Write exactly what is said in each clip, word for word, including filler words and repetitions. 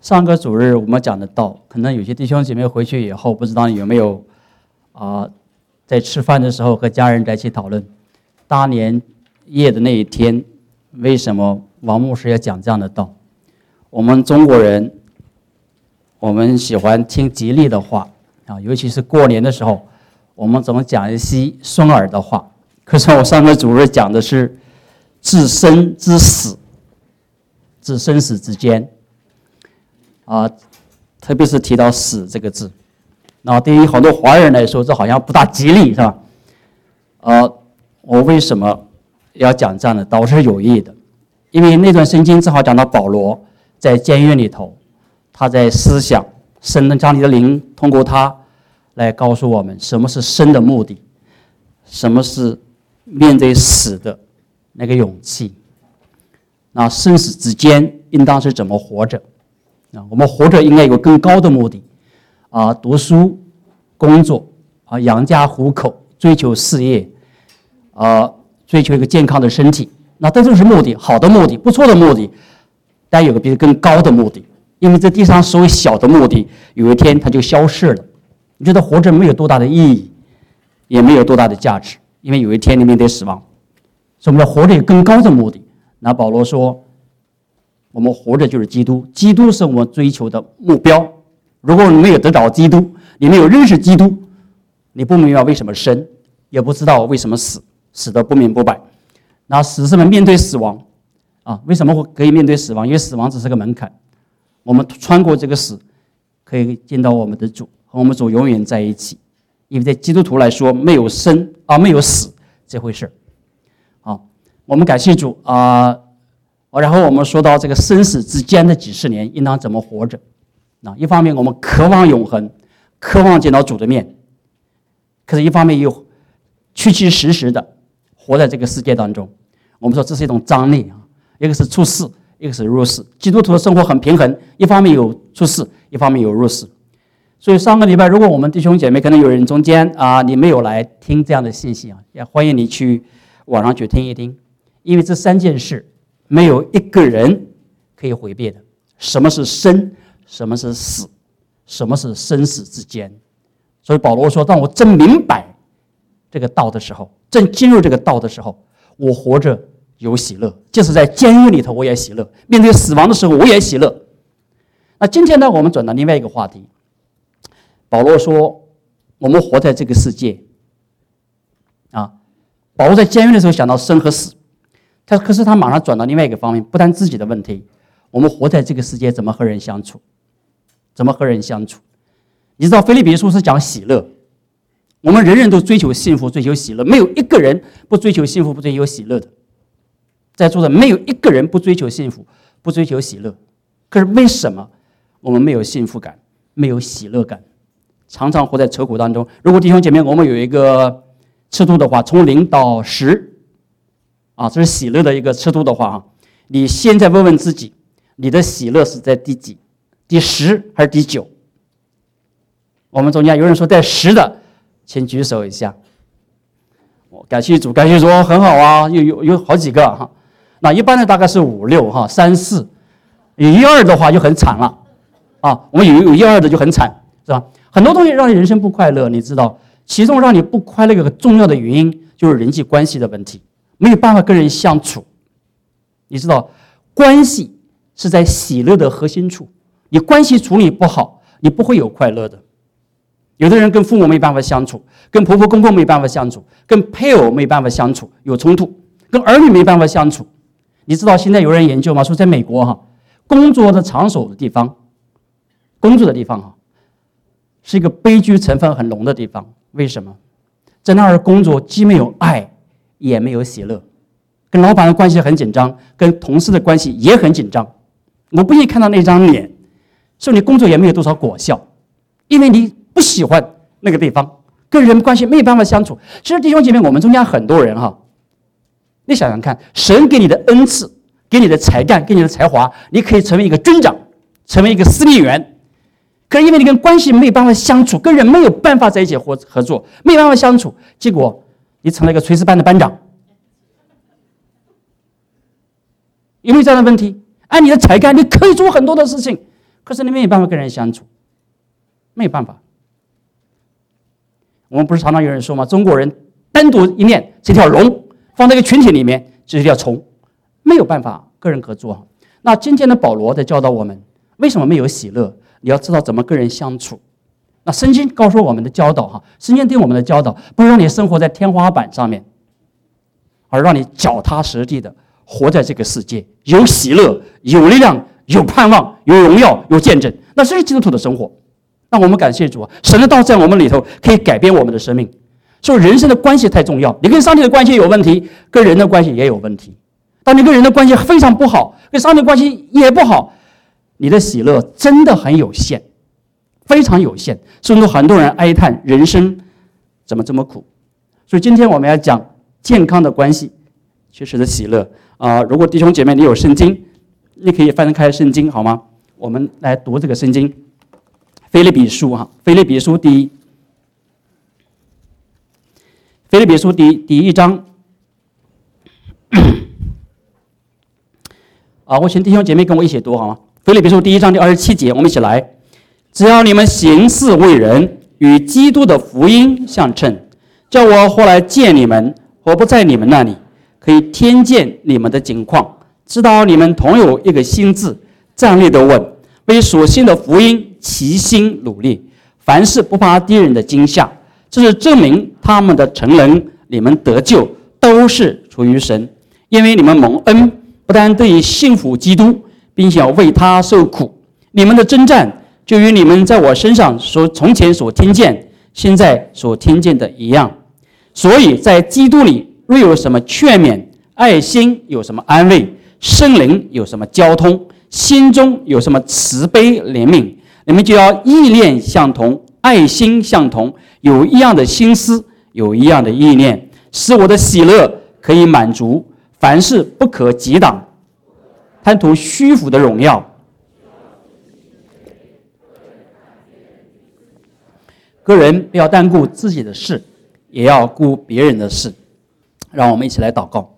上个主日我们讲的道，可能有些弟兄姐妹回去以后，不知道有没有啊、呃，在吃饭的时候和家人在一起讨论大年夜的那一天，为什么王牧师要讲这样的道？我们中国人，我们喜欢听吉利的话啊，尤其是过年的时候，我们总讲一些顺耳的话。可是我上个主日讲的是置生之死，置生死之间。啊，特别是提到死这个字，那对于很多华人来说，这好像不大吉利，是吧？呃，我为什么要讲这样的道？是有意的，因为那段圣经正好讲到保罗在监狱里头，他在思想神的上帝的灵通过他来告诉我们什么是生的目的，什么是面对死的那个勇气，那生死之间应当是怎么活着。啊，我们活着应该有更高的目的，啊，读书、工作，啊，养家糊口，追求事业，啊，追求一个健康的身体，那这都是目的，好的目的，不错的目的，但有个比更高的目的，因为这地上所有小的目的，有一天它就消逝了。你觉得活着没有多大的意义，也没有多大的价值，因为有一天你面对死亡，所以我们要活着有更高的目的。那保罗说，我们活着就是基督，基督是我们追求的目标。如果你没有得着基督，你没有认识基督，你不明白为什么生，也不知道为什么死，死得不明不白。那死是面对死亡啊？为什么会可以面对死亡？因为死亡只是个门槛，我们穿过这个死，可以见到我们的主，和我们主永远在一起。因为在基督徒来说，没有生啊，没有死这回事。好，我们感谢主啊。然后我们说到这个生死之间的几十年应当怎么活着。那一方面我们渴望永恒，渴望见到主的面，可是一方面又确确实实的活在这个世界当中。我们说这是一种张力啊，一个是出世，一个是入世。基督徒的生活很平衡，一方面有出世，一方面有入世。所以上个礼拜如果我们弟兄姐妹可能有人中间啊，你没有来听这样的信息啊，也欢迎你去网上去听一听，因为这三件事没有一个人可以回避的。什么是生？什么是死？什么是生死之间？所以保罗说，当我真明白这个道的时候，真进入这个道的时候，我活着有喜乐，就是在监狱里头我也喜乐，面对死亡的时候我也喜乐。那今天呢，我们转到另外一个话题。保罗说，我们活在这个世界啊，保罗在监狱的时候想到生和死，他可是他马上转到另外一个方面，不但自己的问题，我们活在这个世界怎么和人相处，怎么和人相处。你知道腓立比书是讲喜乐，我们人人都追求幸福，追求喜乐，没有一个人不追求幸福，不追求喜乐的。在座的没有一个人不追求幸福，不追求喜乐。可是为什么我们没有幸福感，没有喜乐感，常常活在愁苦当中？如果弟兄姐妹我们有一个尺度的话，从零到十啊，这是喜乐的一个尺度的话啊，你现在问问自己，你的喜乐是在第几？第十还是第九？我们中间有人说在十的，请举手一下。感谢主，感谢主，很好啊，有有有好几个哈。那一般的大概是五六哈，三四，有一二的话就很惨了啊。我们有有一二的就很惨，是吧？很多东西让你人生不快乐，你知道，其中让你不快乐一个重要的原因就是人际关系的问题，没有办法跟人相处。你知道，关系是在喜乐的核心处，你关系处理不好，你不会有快乐的。有的人跟父母没办法相处，跟婆婆公公没办法相处，跟配偶没办法相处，有冲突，跟儿女没办法相处。你知道现在有人研究吗？说在美国哈，工作的场所的地方，工作的地方哈，是一个悲剧成分很浓的地方。为什么？在那儿工作既没有爱，也没有喜乐，跟老板的关系很紧张，跟同事的关系也很紧张。我不愿意看到那张脸，所以你工作也没有多少果效，因为你不喜欢那个地方，跟人关系没有办法相处。其实弟兄姐妹，我们中间很多人哈，你想想看，神给你的恩赐，给你的才干，给你的才华，你可以成为一个军长，成为一个司令员。可是因为你跟关系没有办法相处，跟人没有办法在一起合合作，没有办法相处，结果你成了一个炊事班的班长。有没有这样的问题？按你的才干，你可以做很多的事情， 可是你没有办法跟人相处，没有办法。我们不是常常有人说吗？中国人单独一念是一条龙，放在一个群体里面是一条虫，没有办法个人合作。那今天的保罗在教导我们，为什么没有喜乐？你要知道怎么跟人相处。那圣经告诉我们的教导，哈，圣经对我们的教导，不是让你生活在天花板上面，而让你脚踏实地的活在这个世界，有喜乐，有力量，有盼望，有荣耀，有见证。那这是基督徒的生活。那我们感谢主啊，神的道在我们里头可以改变我们的生命。所以人生的关系太重要，你跟上帝的关系有问题，跟人的关系也有问题。当你跟人的关系非常不好，跟上帝关系也不好，你的喜乐真的很有限，非常有限。甚至很多人哀叹人生怎么这么苦。所以今天我们要讲健康的关系，确实的喜乐啊、呃！如果弟兄姐妹你有圣经，你可以翻开圣经好吗？我们来读这个圣经，腓立比书哈，腓立比书第一，腓立比书第一第一章啊，我请弟兄姐妹跟我一起读好吗？腓立比书第一章第二十七节，我们一起来。只要你们行事为人，与基督的福音相称，叫我后来见你们，我不在你们那里，可以听见你们的景况，知道你们同有一个心志，站立的稳，为所信的福音齐心努力，凡事不怕敌人的惊吓。这是证明他们的成人，你们得救都是出于神，因为你们蒙恩，不但得以信服基督，并且要为他受苦。你们的征战就与你们在我身上所从前所听见、现在所听见的一样。所以在基督里，若有什么劝勉、爱心有什么安慰、圣灵有什么交通、心中有什么慈悲怜悯，你们就要意念相同，爱心相同，有一样的心思，有一样的意念，使我的喜乐可以满足。凡事不可抵挡，贪图虚浮的荣耀。个人不要单顾自己的事，也要顾别人的事。让我们一起来祷告。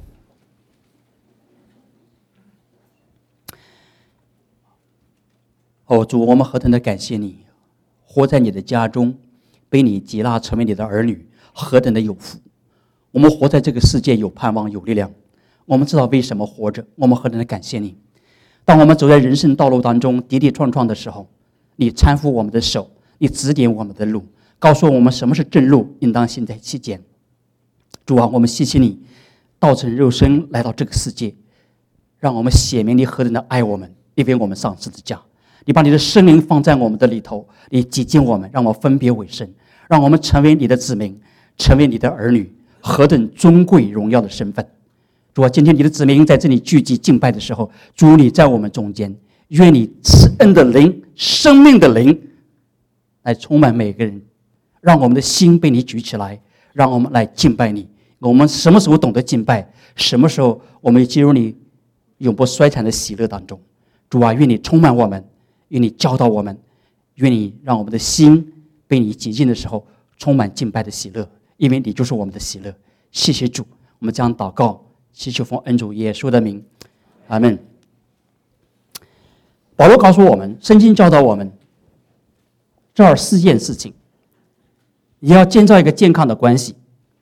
哦，主，我们何等的感谢你，活在你的家中，被你接纳成为你的儿女，何等的有福。我们活在这个世界有盼望有力量，我们知道为什么活着，我们何等的感谢你。当我们走在人生道路当中跌跌撞撞的时候，你搀扶我们的手，你指点我们的路，告诉我们什么是正路，应当行在其间。主啊，我们谢谢你道成肉身来到这个世界，让我们显明你何等的爱我们，因为我们上十字架。你把你的圣灵放在我们的里头，你洁净我们，让我分别为圣，让我们成为你的子民，成为你的儿女，何等尊贵荣耀的身份。主啊，今天你的子民在这里聚集敬拜的时候，主你在我们中间，愿你慈恩的灵、生命的灵来充满每个人，让我们的心被你举起来，让我们来敬拜你。我们什么时候懂得敬拜，什么时候我们进入你永不衰残的喜乐当中。主啊，愿你充满我们，愿你教导我们，愿你让我们的心被你洁净的时候充满敬拜的喜乐，因为你就是我们的喜乐。谢谢主，我们将祷告祈求奉恩主耶稣的名，阿们。保罗告诉我们，圣经教导我们这儿四件事情，你要建造一个健康的关系，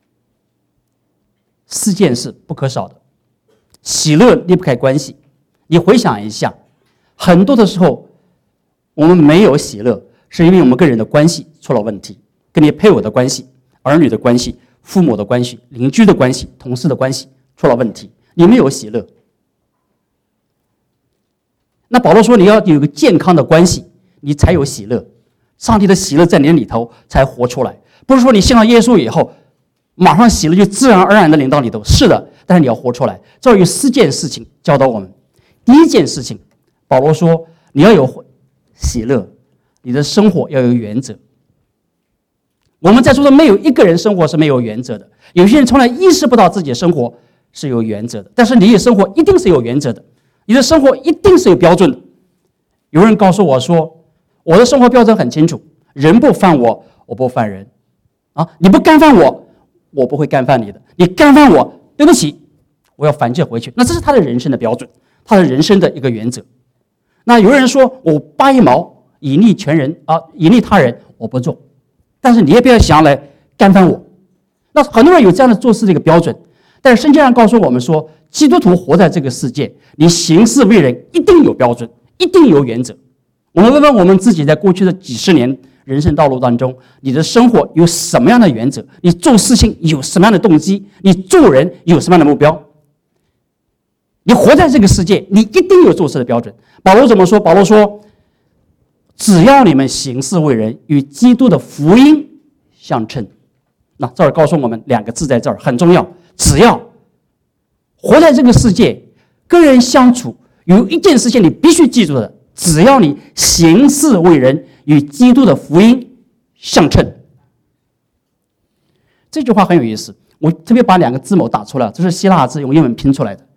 四件事不可少的。喜乐离不开关系。你回想一下，很多的时候我们没有喜乐，是因为我们跟人的关系出了问题，跟你配偶的关系、儿女的关系、父母的关系、邻居的关系、同事的关系出了问题，你没有喜乐。那保罗说你要有一个健康的关系，你才有喜乐，上帝的喜乐在你的里头才活出来。不是说你信了耶稣以后马上喜乐就自然而然的临到里头，是的，但是你要活出来。这有四件事情教导我们。第一件事情，保罗说你要有喜乐，你的生活要有原则。我们在座的没有一个人生活是没有原则的，有些人从来意识不到自己的生活是有原则的，但是你的生活一定是有原则的，你的生活一定是有标准的。有人告诉我说，我的生活标准很清楚，人不犯我，我不犯人啊！你不干犯我，我不会干犯你的；你干犯我，对不起，我要反击回去。那这是他的人生的标准，他的人生的一个原则。 那有人说我拔一毛以利全人啊，以利他人，我不做。但是你也不要想来干翻我。那很多人有这样的做事的一个标准，但是圣经上告诉我们说，基督徒活在这个世界，你行事为人一定有标准，一定有原则。我们问问我们自己，在过去的几十年人生道路当中，你的生活有什么样的原则？你做事情有什么样的动机？你做人有什么样的目标？你活在这个世界，你一定有做事的标准。保罗怎么说？保罗说，只要你们行事为人与基督的福音相称。那这儿告诉我们两个字，在这儿很重要，只要活在这个世界，跟人相处，有一件事情你必须记住的，只要你行事为人与基督的福音相称。这句话很有意思，我特别把两个字母打出来，这是希腊字用英文拼出来的。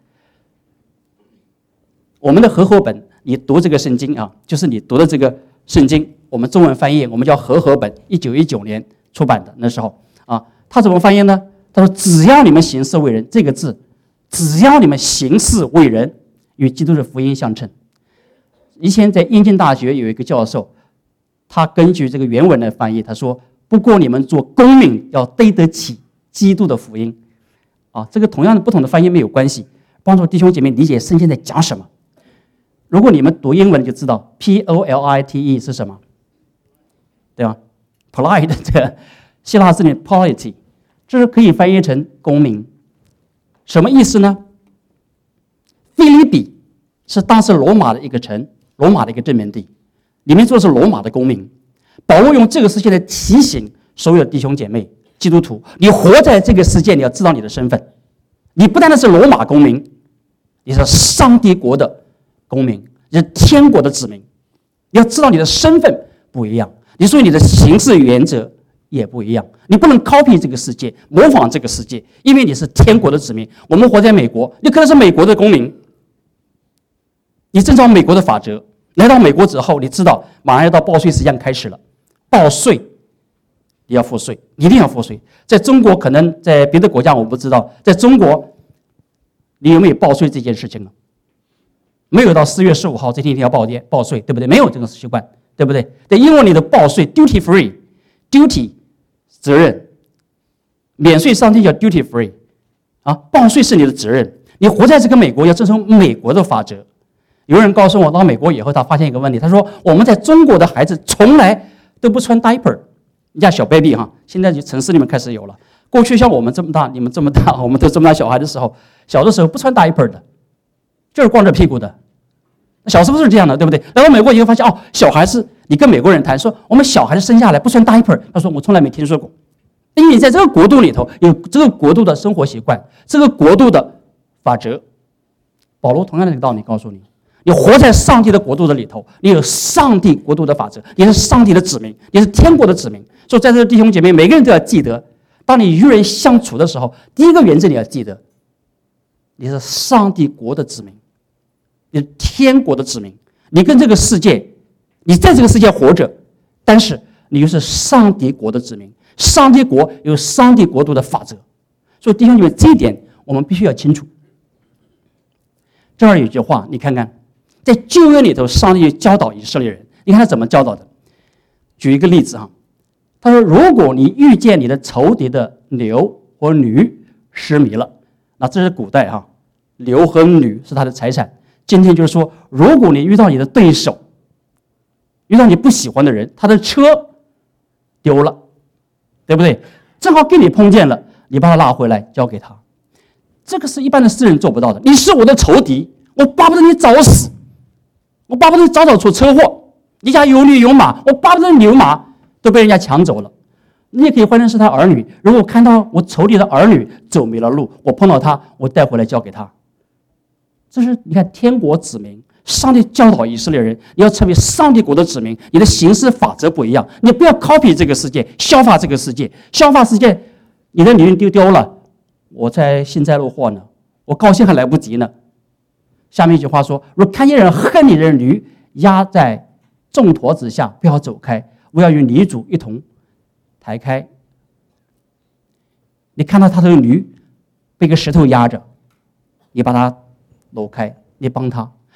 我们的和合本，你读这个圣经啊，就是你读的这个圣经，我们中文翻译我们叫和合本，一九一九年出版的那时候啊，他怎么翻译呢？他说：“只要你们行事为人，这个字，只要你们行事为人与基督的福音相称。”以前在燕京大学有一个教授，他根据这个原文的翻译，他说：“不过你们做公民要对得起基督的福音。”啊，这个同样的不同的翻译没有关系，帮助弟兄姐妹理解圣经在讲什么。如果你们读英文就知道 P O L I T E 是什么，对吧 ？Polite 这个希腊字里 polity， 这是可以翻译成公民。什么意思呢？腓立比是当时罗马的一个城，罗马的一个殖民地，里面住的是罗马的公民。保罗用这个世界来提醒所有的弟兄姐妹、基督徒，你活在这个世界，你要知道你的身份。你不单单是罗马公民，你是上帝国的公民，你是天国的子民。你要知道你的身份不一样，你所以你的行事原则也不一样。你不能 copy 这个世界，模仿这个世界，因为你是天国的子民。我们活在美国，你可能是美国的公民，你遵照美国的法则。来到美国之后，你知道马上要到报税时间开始了，报税你要付税，一定要付税。在中国，可能在别的国家我不知道，在中国你有没有报税这件事情呢？没有到四月十五号这天一定要报报税，对不对？没有这个习惯，对不对？在英文里的报税 duty free， duty 责任，免税商店叫 duty free， 啊，报税是你的责任。你活在这个美国，要遵守美国的法则。有人告诉我，到美国以后，他发现一个问题，他说我们在中国的孩子从来都不穿 diaper， 人家小 baby 哈，现在就城市里面开始有了。过去像我们这么大，你们这么大，我们都这么大小孩的时候，小的时候不穿 diaper 的，就是光着屁股的。小时候是这样的，对不对？来到美国以后发现，哦，小孩子，你跟美国人谈说，我们小孩子生下来不穿 diaper， 他说我从来没听说过，因为你在这个国度里头有这个国度的生活习惯，这个国度的法则。保罗同样的道理告诉你，你活在上帝的国度的里头，你有上帝国度的法则，你是上帝的子民，你是天国的子民。所以在这个弟兄姐妹，每个人都要记得，当你与人相处的时候，第一个原则你要记得，你是上帝国的子民，你是天国的子民。你跟这个世界，你在这个世界活着，但是你又是上帝国的子民。上帝国有上帝国度的法则。所以弟兄姐妹，这一点我们必须要清楚。这儿有一句话，你看看，在旧约里头，上帝教导以色列人，你看他怎么教导的。举一个例子哈，他说：“如果你遇见你的仇敌的牛或驴失迷了，那这是古代哈，牛和驴是他的财产。今天就是说，如果你遇到你的对手，遇到你不喜欢的人，他的车丢了，对不对？正好给你碰见了，你把他拉回来交给他。这个是一般的世人做不到的。你是我的仇敌，我巴不得你早死，我巴不得你早早出车祸。你家有驴有马，我巴不得牛马都被人家抢走了。你也可以换成是他儿女，如果看到我仇敌的儿女走迷了路，我碰到他，我带回来交给他。这是你看天国子民，上帝教导以色列人，你要成为上帝国的子民，你的行事法则不一样，你不要 copy 这个世界，效法这个世界，效法世界，你的女人丢丢了，我在幸灾乐祸呢，我高兴还来不及呢。下面一句话说：如看见人恨你的驴压在重驼子下，不要走开，我要与泥主一同抬开。你看到他的驴被个石头压着，你把它搂开，你帮他。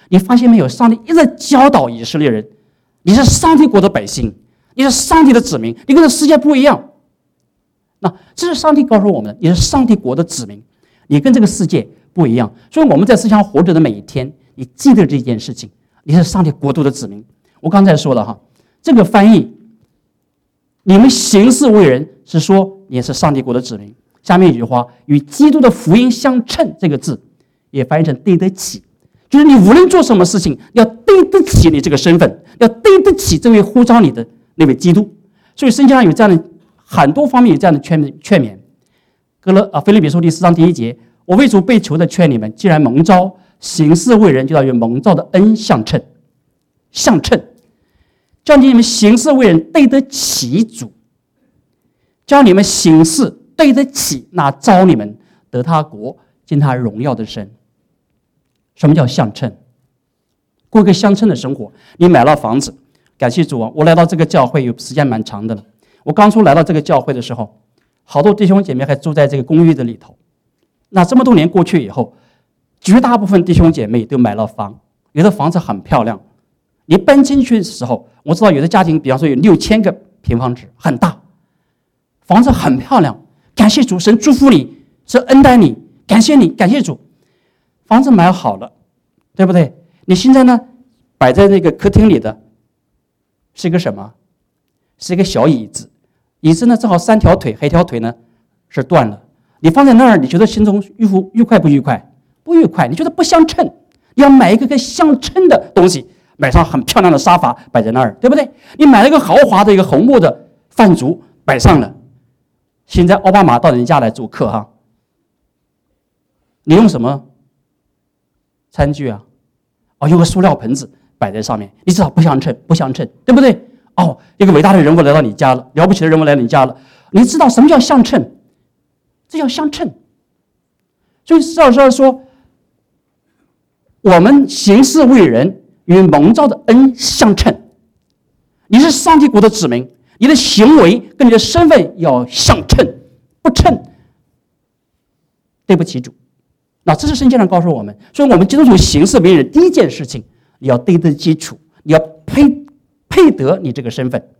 你发现没有？上帝一直教导以色列人，你是上帝国的百姓，你是上帝的子民，你跟这世界不一样。那这是上帝告诉我们的，你是上帝国的子民，你跟这个世界不一样。所以我们在世界上活着的每一天，你记得这件事情，你是上帝国度的子民。我刚才说了哈，这个翻译，你们行事为人是说你是上帝国的子民。下面一句话，与基督的福音相称，这个字也翻译成对得起，就是你无论做什么事情，要对得起你这个身份，要对得起这位呼召你的那位基督。所以圣经上有这样的很多方面有这样的劝劝勉。哥勒啊，腓立比书第四章第一节，我为主被囚的劝你们，既然蒙召行事为人，就要与蒙召的恩相称，相称，叫你们行事为人对得起主，叫你们行事对得起那召你们得他国进他荣耀的神。什么叫相称？过一个相称的生活。你买了房子，感谢主啊！我来到这个教会有时间蛮长的了。我刚初来到这个教会的时候，好多弟兄姐妹还住在这个公寓的里头。那这么多年过去以后，绝大部分弟兄姐妹都买了房，有的房子很漂亮。你搬进去的时候，我知道有的家庭，比方说有六千个平方尺，很大，房子很漂亮。感谢主，神祝福你，是恩待你，感谢你，感谢主。房子买好了，对不对？你现在呢，摆在那个客厅里的是一个什么？是一个小椅子。椅子呢，正好三条腿，还一条腿呢是断了。你放在那儿，你觉得心中愉不愉快？不愉快？不愉快。你觉得不相称，你要买一个跟相称的东西，买上很漂亮的沙发摆在那儿，对不对？你买了一个豪华的一个红木的饭桌摆上了。现在奥巴马到人家来做客哈，你用什么餐具啊？哦，用个塑料盆子摆在上面，你知道不相称，不相称，对不对？哦，一个伟大的人物来到你家了，了不起的人物来到你家了，你知道什么叫相称？这叫相称。所以照这说，我们行事为人与蒙召的恩相称。你是上帝国的子民，你的行为跟你的身份要相称，不称，对不起主。那这是圣经上告诉我们，所以我们基督徒行事为人，第一件事情，你要对得基础，你要配配得你这个身份。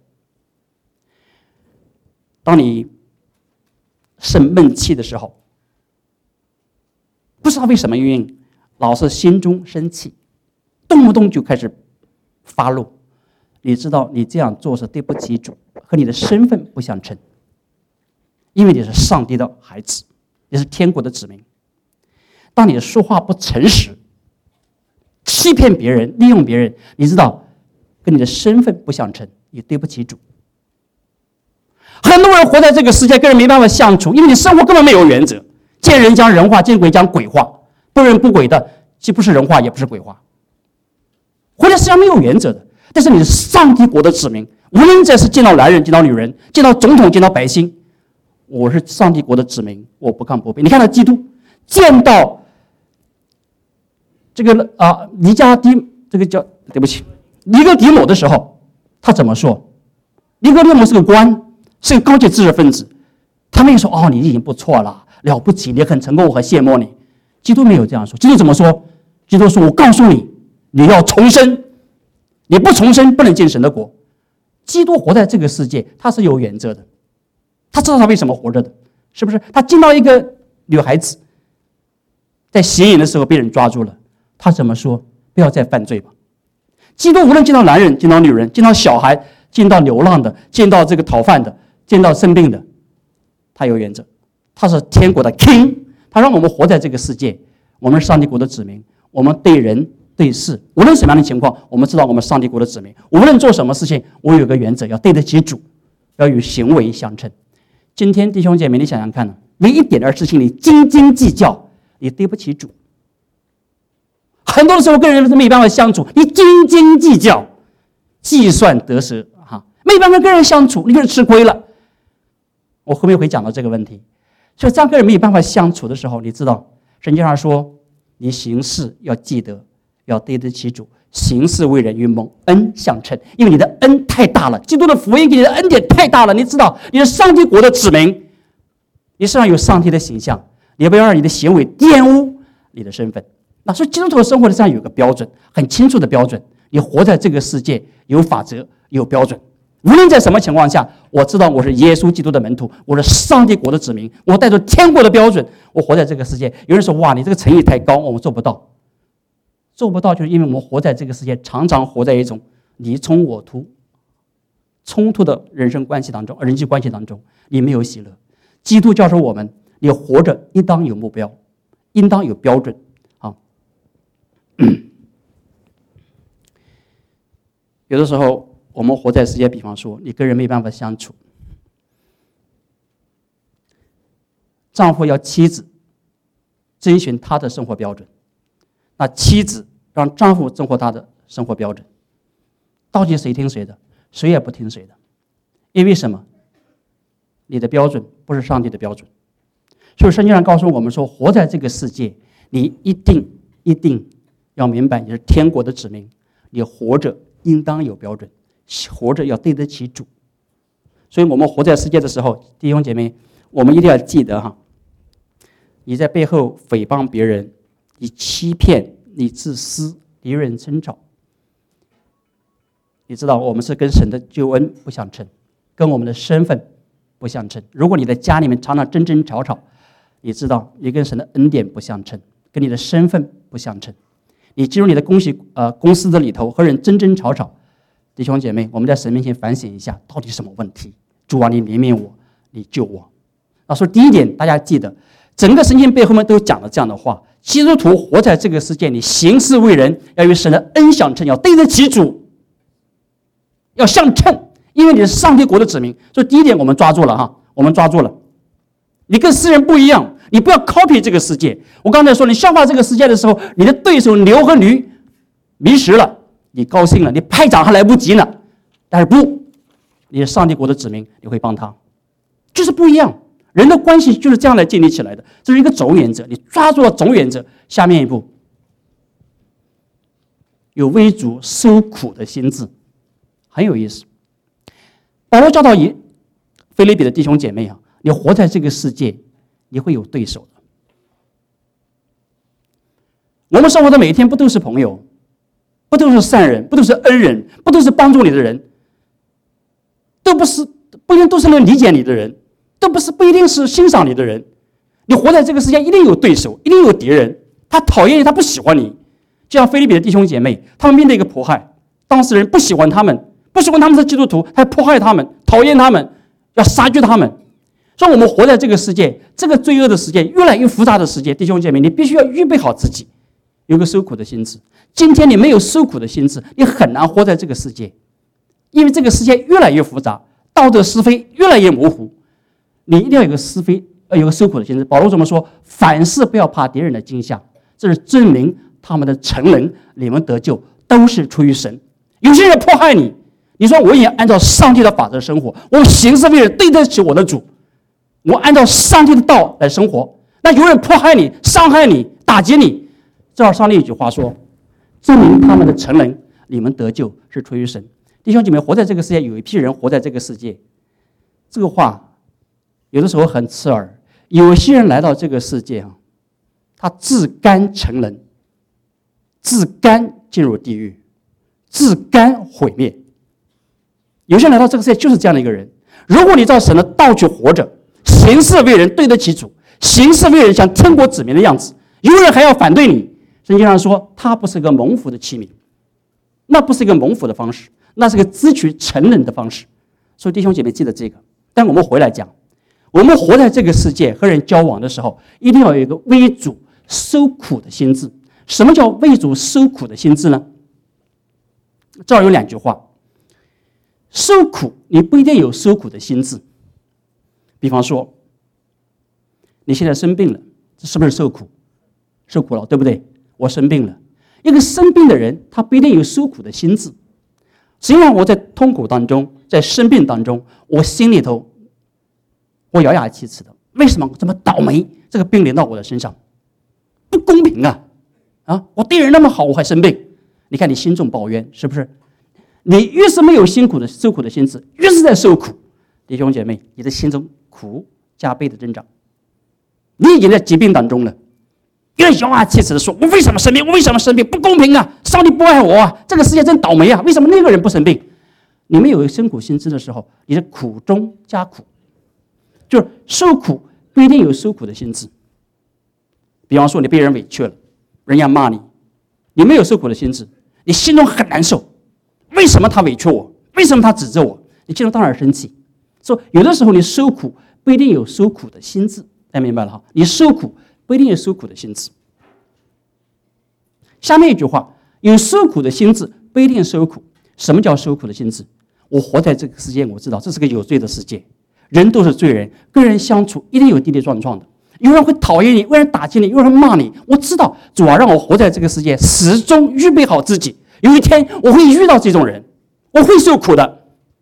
当你生闷气的时候，不知道为什么原因，老是心中生气，动不动就开始发怒。你知道你这样做是对不起主，和你的身份不相称，因为你是上帝的孩子，你是天国的子民。当你说话不诚实，欺骗别人，利用别人，你知道跟你的身份不相称，也对不起主。很多人活在这个世界，跟人没办法相处，因为你生活根本没有原则，见人讲人话，见鬼讲鬼话，不人不鬼的，既不是人话，也不是鬼话，活在世上没有原则的。但是你是上帝国的子民，无论这是见到男人，见到女人，见到总统，见到百姓，我是上帝国的子民，我不亢不卑。你看到基督见到这个啊尼加迪，这个叫对不起尼哥底母的时候，他怎么说？尼哥底母是个官，是个高级知识分子，他没有说哦你已经不错了，了不起，你很成功，我很羡慕你。基督没有这样说，基督怎么说？基督说，我告诉你，你要重生，你不重生不能进神的国。基督活在这个世界，他是有原则的，他知道他为什么活着的，是不是？他见到一个女孩子在邪淫的时候被人抓住了，他怎么说？不要再犯罪吧。基督无论见到男人，见到女人，见到小孩，见到流浪的，见到这个讨饭的，见到生病的，他有原则，他是天国的 king， 他让我们活在这个世界，我们是上帝国的子民，我们对人对事，无论什么样的情况，我们知道我们上帝国的子民，无论做什么事情，我有个原则，要对得起主，要与行为相称。今天弟兄姐妹，你想想看呢，为一点的事情你斤斤计较，你对不起主。很多的时候跟人是没办法相处，你斤斤计较，计算得失哈，没办法跟人相处，你就是吃亏了。我后面会讲到这个问题。所以这样跟人没有办法相处的时候，你知道圣经上说，你行事要记得，要对得起主，行事为人与蒙恩相称，因为你的恩太大了，基督的福音给你的恩典太大了。你知道你是上帝国的子民，你身上有上帝的形象，你不要让你的行为玷污你的身份。 那所以基督徒生活的上有个标准，很清楚的标准。你活在这个世界有法则有标准，无论在什么情况下，我知道我是耶稣基督的门徒，我是上帝国的子民，我带着天国的标准，我活在这个世界。有人说哇，你这个诚意太高，我们做不到。做不到就是因为我们活在这个世界，常常活在一种你冲我突冲突的人生关系当中，人际关系当中，你没有喜乐。基督教授我们，你活着应当有目标，应当有标准啊。有的时候我们活在世界，比方说你跟人没办法相处，丈夫要妻子遵循他的生活标准，那妻子让丈夫生活他的生活标准，到底谁听谁的？谁也不听谁的。因为什么？你的标准不是上帝的标准。所以圣经上告诉我们说，活在这个世界，你一定一定要明白你是天国的子民，你活着应当有标准，活着要对得起主。所以我们活在世界的时候，弟兄姐妹，我们一定要记得哈，你在背后诽谤别人，你欺骗，你自私，敌人争吵。你知道我们是跟神的救恩不相称，跟我们的身份不相称。如果你在家里面常常争争吵吵，你知道你跟神的恩典不相称，跟你的身份不相称。你进入你的公司呃公司的里头和人争争吵吵，弟兄姐妹，我们在神面前反省一下，到底什么问题？主啊，你怜悯我，你救我。啊，所以第一点，大家记得，整个圣经背后面都讲了这样的话：基督徒活在这个世界里，行事为人要与神的恩相称，要对得起主，要相称，因为你是上帝国的子民。所以第一点我们抓住了哈，我们抓住了。你跟世人不一样，你不要 copy 这个世界。我刚才说，你效法这个世界的时候，你的对手牛和驴迷失了，你高兴了，你拍掌还来不及呢。但是不，你是上帝国的子民，你会帮他，就是不一样。人的关系就是这样来建立起来的，这是一个总原则。你抓住了总原则，下面一步有为主受苦的心志，很有意思。保罗教导以腓立比的弟兄姐妹啊，你活在这个世界，你会有对手的。我们生活的每一天不都是朋友，不都是善人，不都是恩人，不都是帮助你的人，都不是不一定都是能理解你的人，都不是不一定是欣赏你的人。你活在这个世界，一定有对手，一定有敌人，他讨厌你，他不喜欢你。就像腓立比的弟兄姐妹，他们面对一个迫害，当事人不喜欢他们，不喜欢他们是基督徒，他迫害他们，讨厌他们，要杀拒他们。所以我们活在这个世界，这个罪恶的世界，越来越复杂的世界，弟兄姐妹，你必须要预备好自己，有个受苦的心志。今天你没有受苦的心志，你很难活在这个世界，因为这个世界越来越复杂，道德是非越来越模糊，你一定要有个是非，呃，有个受苦的心志。保罗怎么说？凡事不要怕敌人的惊吓，这是证明他们的成人，你们得救都是出于神。有些人迫害你，你说我也按照上帝的法则生活，我行事为人对得起我的主，我按照上帝的道来生活。那有人迫害你、伤害你、打击你，正好上帝有句话说，证明他们的成人，你们得救是出于神。弟兄姐妹，活在这个世界，有一批人活在这个世界，这个话有的时候很刺耳。有些人来到这个世界啊，他自甘成人，自甘进入地狱，自甘毁灭。有些人来到这个世界就是这样的一个人。如果你照神的道去活着，行事为人对得起主，行事为人像天国子民的样子，有人还要反对你，圣经上说他不是一个蒙福的器皿，那不是一个蒙福的方式，那是个支取成人的方式。所以弟兄姐妹记得这个。但我们回来讲，我们活在这个世界和人交往的时候，一定要有一个为主受苦的心志。什么叫为主受苦的心志呢？这儿有两句话。受苦你不一定有受苦的心志。比方说你现在生病了，这是不是受苦？受苦了，对不对？我生病了。一个生病的人他不一定有受苦的心志。实际上我在痛苦当中，在生病当中，我心里头我咬牙切齿的，为什么这么倒霉？这个病临到我的身上，不公平啊！啊，我对人那么好，我还生病。你看你心中抱怨，是不是？你越是没有辛苦的受苦的心志，越是在受苦。弟兄姐妹，你的心中苦加倍的增长，你已经在疾病当中了。 有点咬牙切齿的说：“我为什么生病？我为什么生病？不公平啊！上帝不爱我啊！这个世界真倒霉啊！为什么那个人不生病？”你们有生苦心知的时候，你是苦中加苦，就是受苦不一定有受苦的心智。比方说，你被人委屈了，人家骂你，你没有受苦的心智，你心中很难受。为什么他委屈我？为什么他指责我？你心中当然生气。所以有的时候你受苦不一定有受苦的心智，大家明白了哈？你受苦不一定有受苦的心智。下面一句话，有受苦的心智不一定受苦。什么叫受苦的心智？我活在这个世界，我知道这是个有罪的世界，人都是罪人，跟人相处一定有跌跌撞撞的，有人会讨厌你，有人打击你，有人骂你。我知道主啊，让我活在这个世界，始终预备好自己，有一天我会遇到这种人，我会受苦的。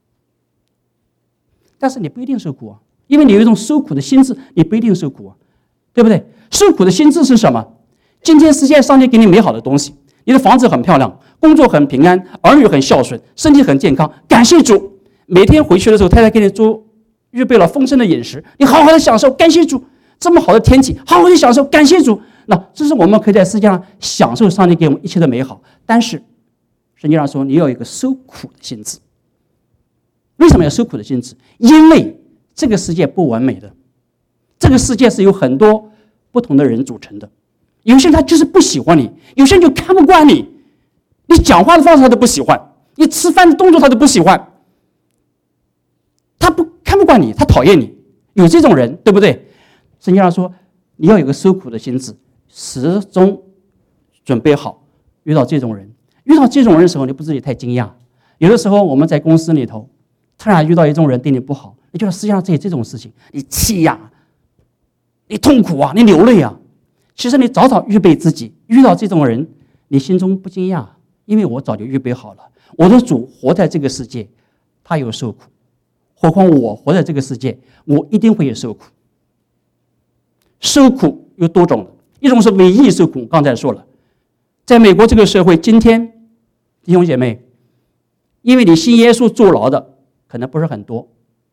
但是你不一定受苦啊，因为你有一种受苦的心智，你不一定受苦啊，对不对？受苦的心智是什么？今天世界上帝给你美好的东西，你的房子很漂亮，工作很平安，儿女很孝顺，身体很健康，感谢主。每天回去的时候，太太给你做预备了丰盛的饮食，你好好的享受，感谢主。这么好的天气，好好的享受，感谢主。那这是我们可以在世界上享受上帝给我们一切的美好。但是圣经上说，你要有一个受苦的心智。为什么要受苦的心智？因为这个世界不完美的，这个世界是由很多不同的人组成的。有些人他就是不喜欢你，有些人就看不惯你，你讲话的方式他都不喜欢，你吃饭的动作他都不喜欢，他不看不惯你，他讨厌你，有这种人，对不对？圣经上说，你要有个受苦的心智，始终准备好遇到这种人。遇到这种人的时候，你不自己太惊讶。有的时候我们在公司里头，突然遇到一种人对你不好，你觉得世界上这这种事情，你气呀，你痛苦啊，你流泪啊。其实你早早预备自己，遇到这种人，你心中不惊讶，因为我早就预备好了。我的主活在这个世界，他有受苦，何况我活在这个世界，我一定会有受苦。受苦有多种的，一种是为义受苦，刚才说了，在美国这个社会，今天弟兄姐妹，因为你信耶稣坐牢的可能不是很多，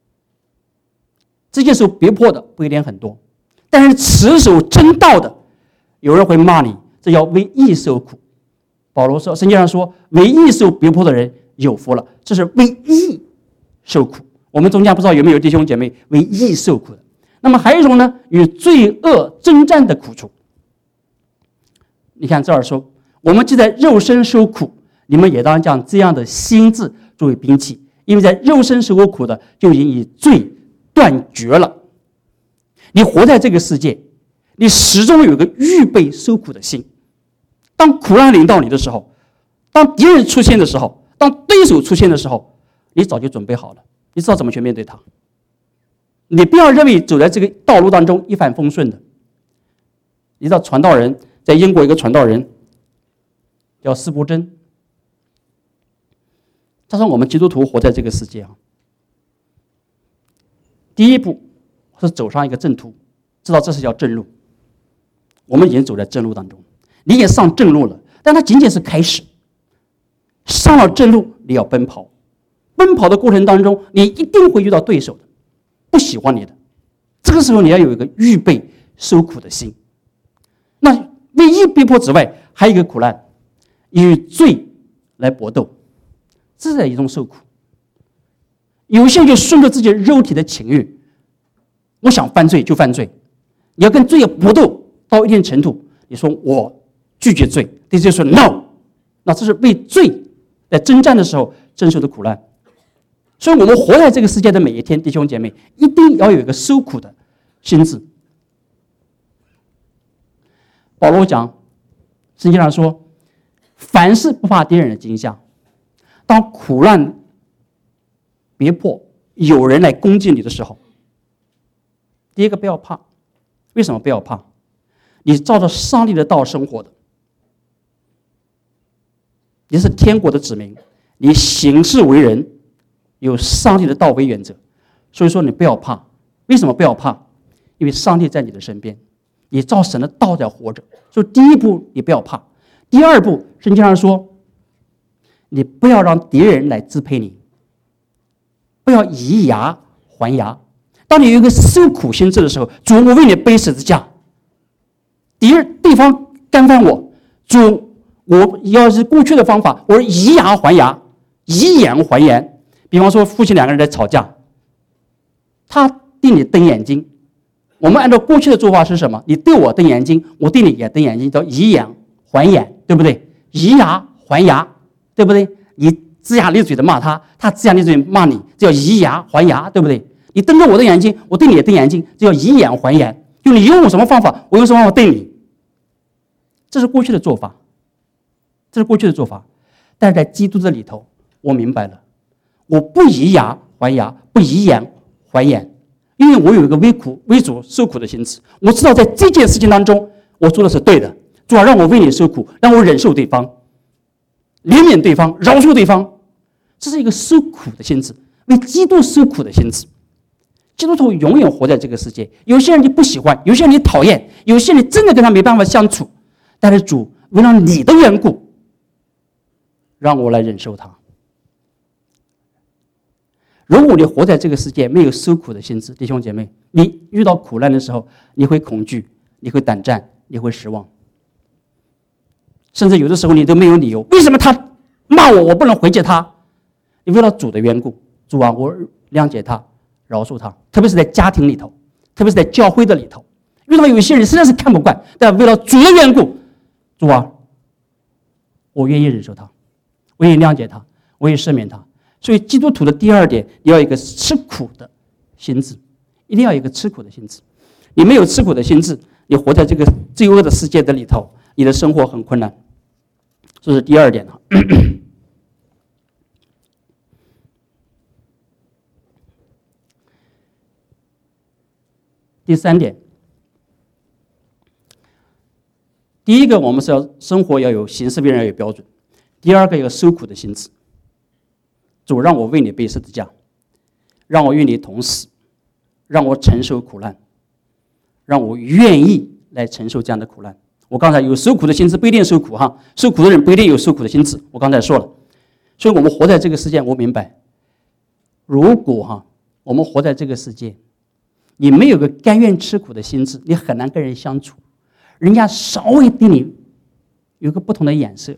直接受逼迫的不一定很多，但是持守真道的，有人会骂你，这叫为义受苦。保罗说，圣经上说，为义受逼迫的人有福了，这是为义受苦。我们中间不知道有没有弟兄姐妹为义受苦的。那么还有一种呢，与罪恶征战的苦楚。你看这儿说，我们既在肉身受苦，你们也当将这样的心志作为兵器，因为在肉身受过苦的，就已经与罪断绝了。你活在这个世界，你始终有一个预备受苦的心。当苦难临到你的时候，当敌人出现的时候，当对手出现的时候，你早就准备好了，你知道怎么去面对他。你不要认为走在这个道路当中一帆风顺的。你知道传道人，在英国一个传道人叫司布真，他说我们基督徒活在这个世界啊，第一步是走上一个正途，知道这是条正路，我们已经走在正路当中，你也上正路了，但它仅仅是开始。上了正路，你要奔跑，奔跑的过程当中，你一定会遇到对手的，不喜欢你的。这个时候你要有一个预备受苦的心。那为义逼迫之外，还有一个苦难，与罪来搏斗，这是一种受苦。有些人就顺着自己肉体的情欲，我想犯罪就犯罪。你要跟罪搏斗到一定程度，你说我拒绝罪，对罪说 no， 那这是为罪在征战的时候承受的苦难。所以我们活在这个世界的每一天，弟兄姐妹，一定要有一个受苦的心智。保罗讲，圣经上说，凡事不怕敌人的惊吓。当苦难逼迫有人来攻击你的时候，第一个不要怕。为什么不要怕？你照着上帝的道生活的，你是天国的子民，你行事为人有上帝的道为原则，所以说你不要怕。为什么不要怕？因为上帝在你的身边，你照神的道在活着。所以第一步你不要怕，第二步圣经上说，你不要让敌人来支配你，不要以牙还牙。当你有一个受苦心志的时候，主，我为你背十字架， 敌人对方干犯我，主，我要是过去的方法，我是以牙还牙，以眼还眼。比方说夫妻两个人在吵架，他对你瞪眼睛，我们按照过去的做法是什么？你对我瞪眼睛，我对你也瞪眼睛，叫以眼还眼，对不对？以牙还牙，对不对？你龇牙咧嘴的骂他，他龇牙咧嘴骂你，这叫以牙还牙，对不对？你瞪着我的眼睛，我对你也瞪眼睛，这叫以眼还眼。就你用什么方法，我用什么方法对你，这是过去的做法，这是过去的做法。但是在基督这里头，我明白了，我不以牙还牙，不以眼还眼，因为我有一个为苦为主受苦的心志。我知道在这件事情当中，我做的是对的。主啊，让我为你受苦，让我忍受对方，怜悯对方，饶恕对方，这是一个受苦的心志，为基督受苦的心志。基督徒永远活在这个世界，有些人你不喜欢，有些人你讨厌，有些人你真的跟他没办法相处，但是主为了你的缘故，让我来忍受他。如果你活在这个世界没有受苦的心志，弟兄姐妹，你遇到苦难的时候，你会恐惧，你会胆战，你会失望，甚至有的时候你都没有理由，为什么他骂我，我不能回击他？你为了主的缘故，主啊，我谅解他，饶恕他。特别是在家庭里头，特别是在教会的里头，遇到有些人实在是看不惯，但为了主的缘故，主啊，我愿意忍受他，我愿意谅解他，我愿意赦免他。所以基督徒的第二点，你要有一个吃苦的心志，一定要有一个吃苦的心志。你没有吃苦的心志，你活在这个罪恶的世界的里头，你的生活很困难。这是第二点。第三点，第一个我们是要生活要有行事为人要有标准，第二个有受苦的心志。主，让我为你背十字架，让我与你同死，让我承受苦难，让我愿意来承受这样的苦难。我刚才有受苦的心志不一定受苦哈，受苦的人不一定有受苦的心志，我刚才说了。所以我们活在这个世界，我明白，如果哈我们活在这个世界，你没有个甘愿吃苦的心志，你很难跟人相处。人家稍微对你有个不同的眼色，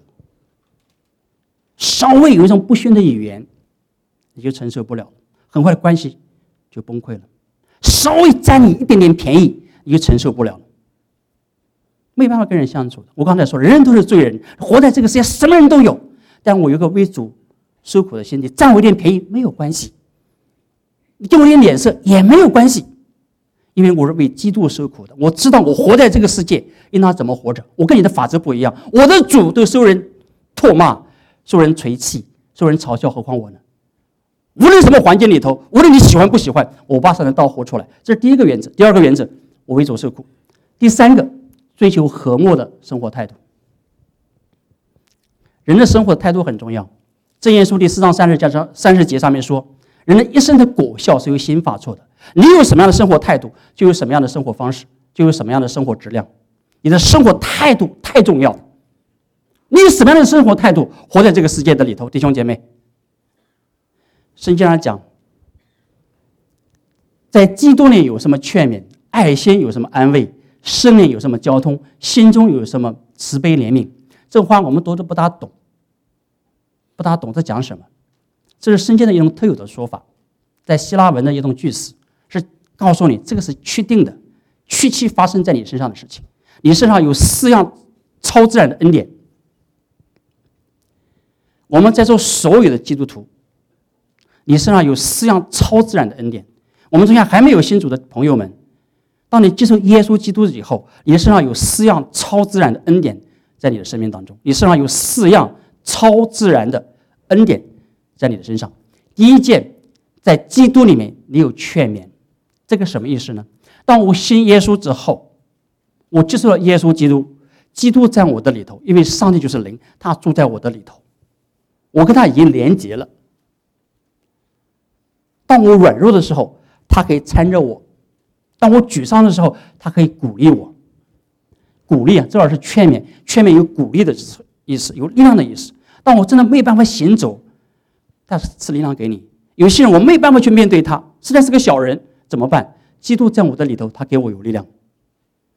稍微有一种不逊的语言，你就承受不了，很快的关系就崩溃了。稍微占你一点点便宜，你就承受不了了，没办法跟人相处的。我刚才说，人人都是罪人，活在这个世界，什么人都有。但我有个为主受苦的心，你占我一点便宜没有关系，你给我一点脸色也没有关系，因为我是为基督受苦的。我知道我活在这个世界应当怎么活着，我跟你的法则不一样。我的主都受人唾骂，受人垂弃，受人嘲笑，何况我呢？无论什么环境里头，无论你喜欢不喜欢，我把神的道活出来，这是第一个原则。第二个原则，我为主受苦。第三个，追求和睦的生活态度。人的生活态度很重要。箴言书第四章三十加三十节上面说，人的一生的果效是由心发出的。你有什么样的生活态度，就有什么样的生活方式，就有什么样的生活质量。你的生活态度太重要了。你有什么样的生活态度，活在这个世界的里头，弟兄姐妹。圣经上讲，在基督里有什么劝勉，爱心有什么安慰，圣灵有什么交通，心中有什么慈悲怜悯。这话我们读的不大懂，不大懂这讲什么。这是圣经的一种特有的说法，在希腊文的一种句式，是告诉你这个是确定的，确期发生在你身上的事情。你身上有四样超自然的恩典。我们在座所有的基督徒，你身上有四样超自然的恩典。我们中间还没有信主的朋友们，当你接受耶稣基督以后，你身上有四样超自然的恩典在你的生命当中。你身上有四样超自然的恩典在你的身上。第一件，在基督里面你有劝勉。这个什么意思呢？当我信耶稣之后，我接受了耶稣基督，基督在我的里头，因为上帝就是灵，他住在我的里头，我跟他已经连结了。当我软弱的时候，他可以搀着我；当我沮丧的时候，他可以鼓励我。鼓励啊，这儿是劝勉，劝勉有鼓励的意思，有力量的意思。当我真的没办法行走，他赐力量给你。有些人我没办法去面对他，实在是个小人，怎么办？基督在我的里头，他给我有力量。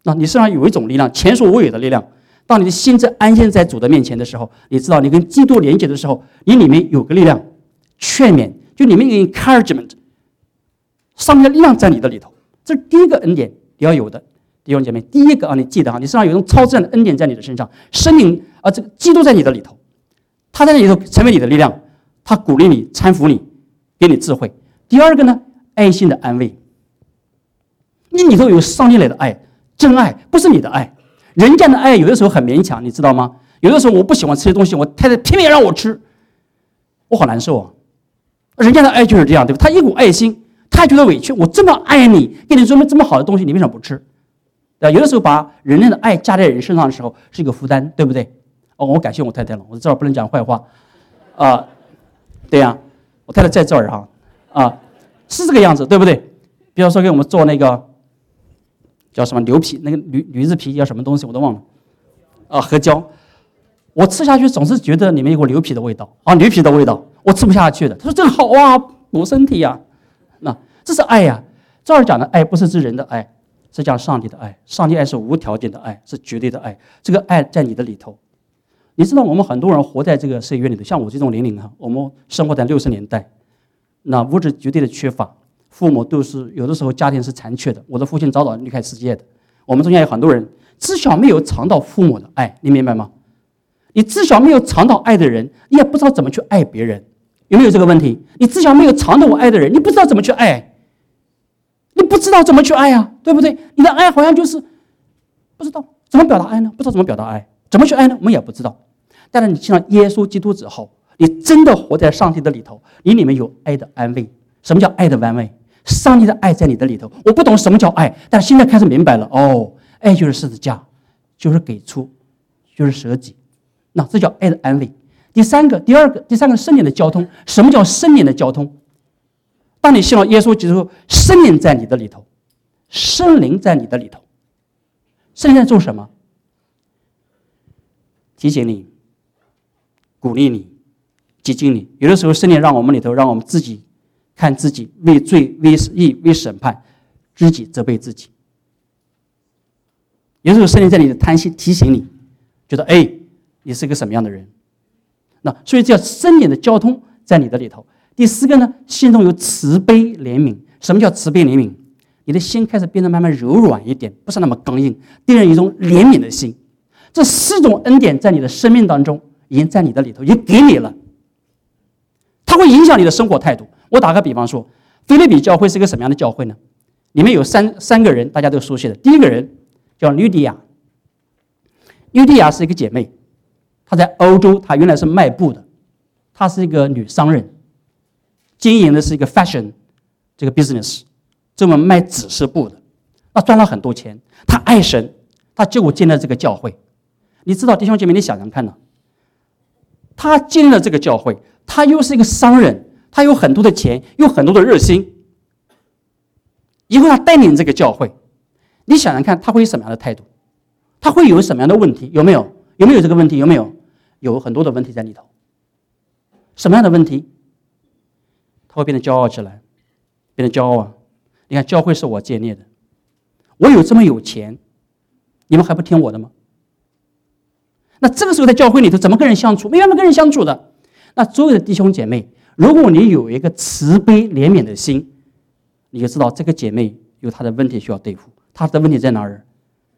那你身上有一种力量，前所未有的力量。当你的心在安心在主的面前的时候，你知道你跟基督连接的时候，你里面有个力量，劝勉，就里面有 encouragement， 上面的力量在你的里头。这是第一个恩典你要有的，弟兄姐妹。第一个啊，你记得啊，你身上有一种超自然的恩典在你的身上，生命啊，这个基督在你的里头，他在里头成为你的力量，他鼓励你、搀扶你，给你智慧。第二个呢，爱心的安慰，你里头有上帝来的爱，真爱，不是你的爱。人家的爱有的时候很勉强，你知道吗？有的时候我不喜欢吃的东西，我太太偏偏让我吃，我好难受啊。人家的爱就是这样，对吧？他一股爱心，他还觉得委屈，我这么爱你，给你准备这么好的东西，你为什么不吃？对吧？有的时候把人类的爱加在人身上的时候是一个负担，对不对？哦，我感谢我太太了，我这儿不能讲坏话啊、呃。对呀、啊，我太太在这儿哈啊，是这个样子，对不对？比方说给我们做那个叫什么牛皮，那个驴驴子皮叫什么东西我都忘了啊，黑椒。我吃下去总是觉得里面有个牛皮的味道啊，牛皮的味道，我吃不下去的。他说这个好啊，补身体呀、啊。那这是爱呀、啊。这儿讲的爱不是指人的爱，是讲上帝的爱。上帝爱是无条件的爱，是绝对的爱。这个爱在你的里头。你知道我们很多人活在这个社会里头，像我这种年龄哈，我们生活在六十年代，那物质绝对的缺乏。父母都是有的时候家庭是残缺的，我的父亲早早离开世界的。我们中间有很多人至少没有尝到父母的爱，你明白吗？你至少没有尝到爱的人，你也不知道怎么去爱别人，有没有这个问题？你至少没有尝到我爱的人，你不知道怎么去爱，你不知道怎么去爱啊，对不对？你的爱好像就是不知道怎么表达爱呢？不知道怎么表达爱，怎么去爱呢？我们也不知道。但是你信了耶稣基督之后，你真的活在上帝的里头，你里面有爱的安慰。什么叫爱的安慰？上帝的爱在你的里头。我不懂什么叫爱，但是现在开始明白了。哦，爱就是十字架，就是给出，就是舍己。那这叫爱的安慰。第三个，第二个，第三个圣灵的交通。什么叫圣灵的交通？当你信了耶稣基督，圣灵在你的里头，圣灵在你的里头。圣灵在做什么？提醒你，鼓励你，接近你。有的时候圣灵让我们里头，让我们自己看自己，为罪、为义、为审判，自己责备自己。有的时候圣灵在你的贪心提醒你，觉得哎，你是个什么样的人？那所以这叫圣灵的交通在你的里头。第四个呢，心中有慈悲怜悯。什么叫慈悲怜悯？你的心开始变得慢慢柔软一点，不是那么刚硬，对人有一种怜悯的心。这四种恩典在你的生命当中已经在你的里头，已经给你了，它会影响你的生活态度。我打个比方说，腓立比教会是一个什么样的教会呢？里面有三三个人，大家都熟悉的。第一个人叫吕底亚，吕底亚是一个姐妹，她在欧洲，她原来是卖布的，她是一个女商人，经营的是一个 fashion 这个 business， 这么卖指示布的，她赚了很多钱。她爱神，她结果进了这个教会。你知道弟兄姐妹，你想想看呢、啊，她进了这个教会，她又是一个商人。他有很多的钱，有很多的热心。以后他带领这个教会，你想想看，他会有什么样的态度？他会有什么样的问题？有没有？有没有这个问题？有没有？有很多的问题在里头。什么样的问题？他会变得骄傲起来，变得骄傲啊！你看，教会是我建立的，我有这么有钱，你们还不听我的吗？那这个时候在教会里头怎么跟人相处？没办法跟人相处的。那所有的弟兄姐妹，如果你有一个慈悲怜悯的心，你就知道这个姐妹有她的问题需要对付。她的问题在哪儿？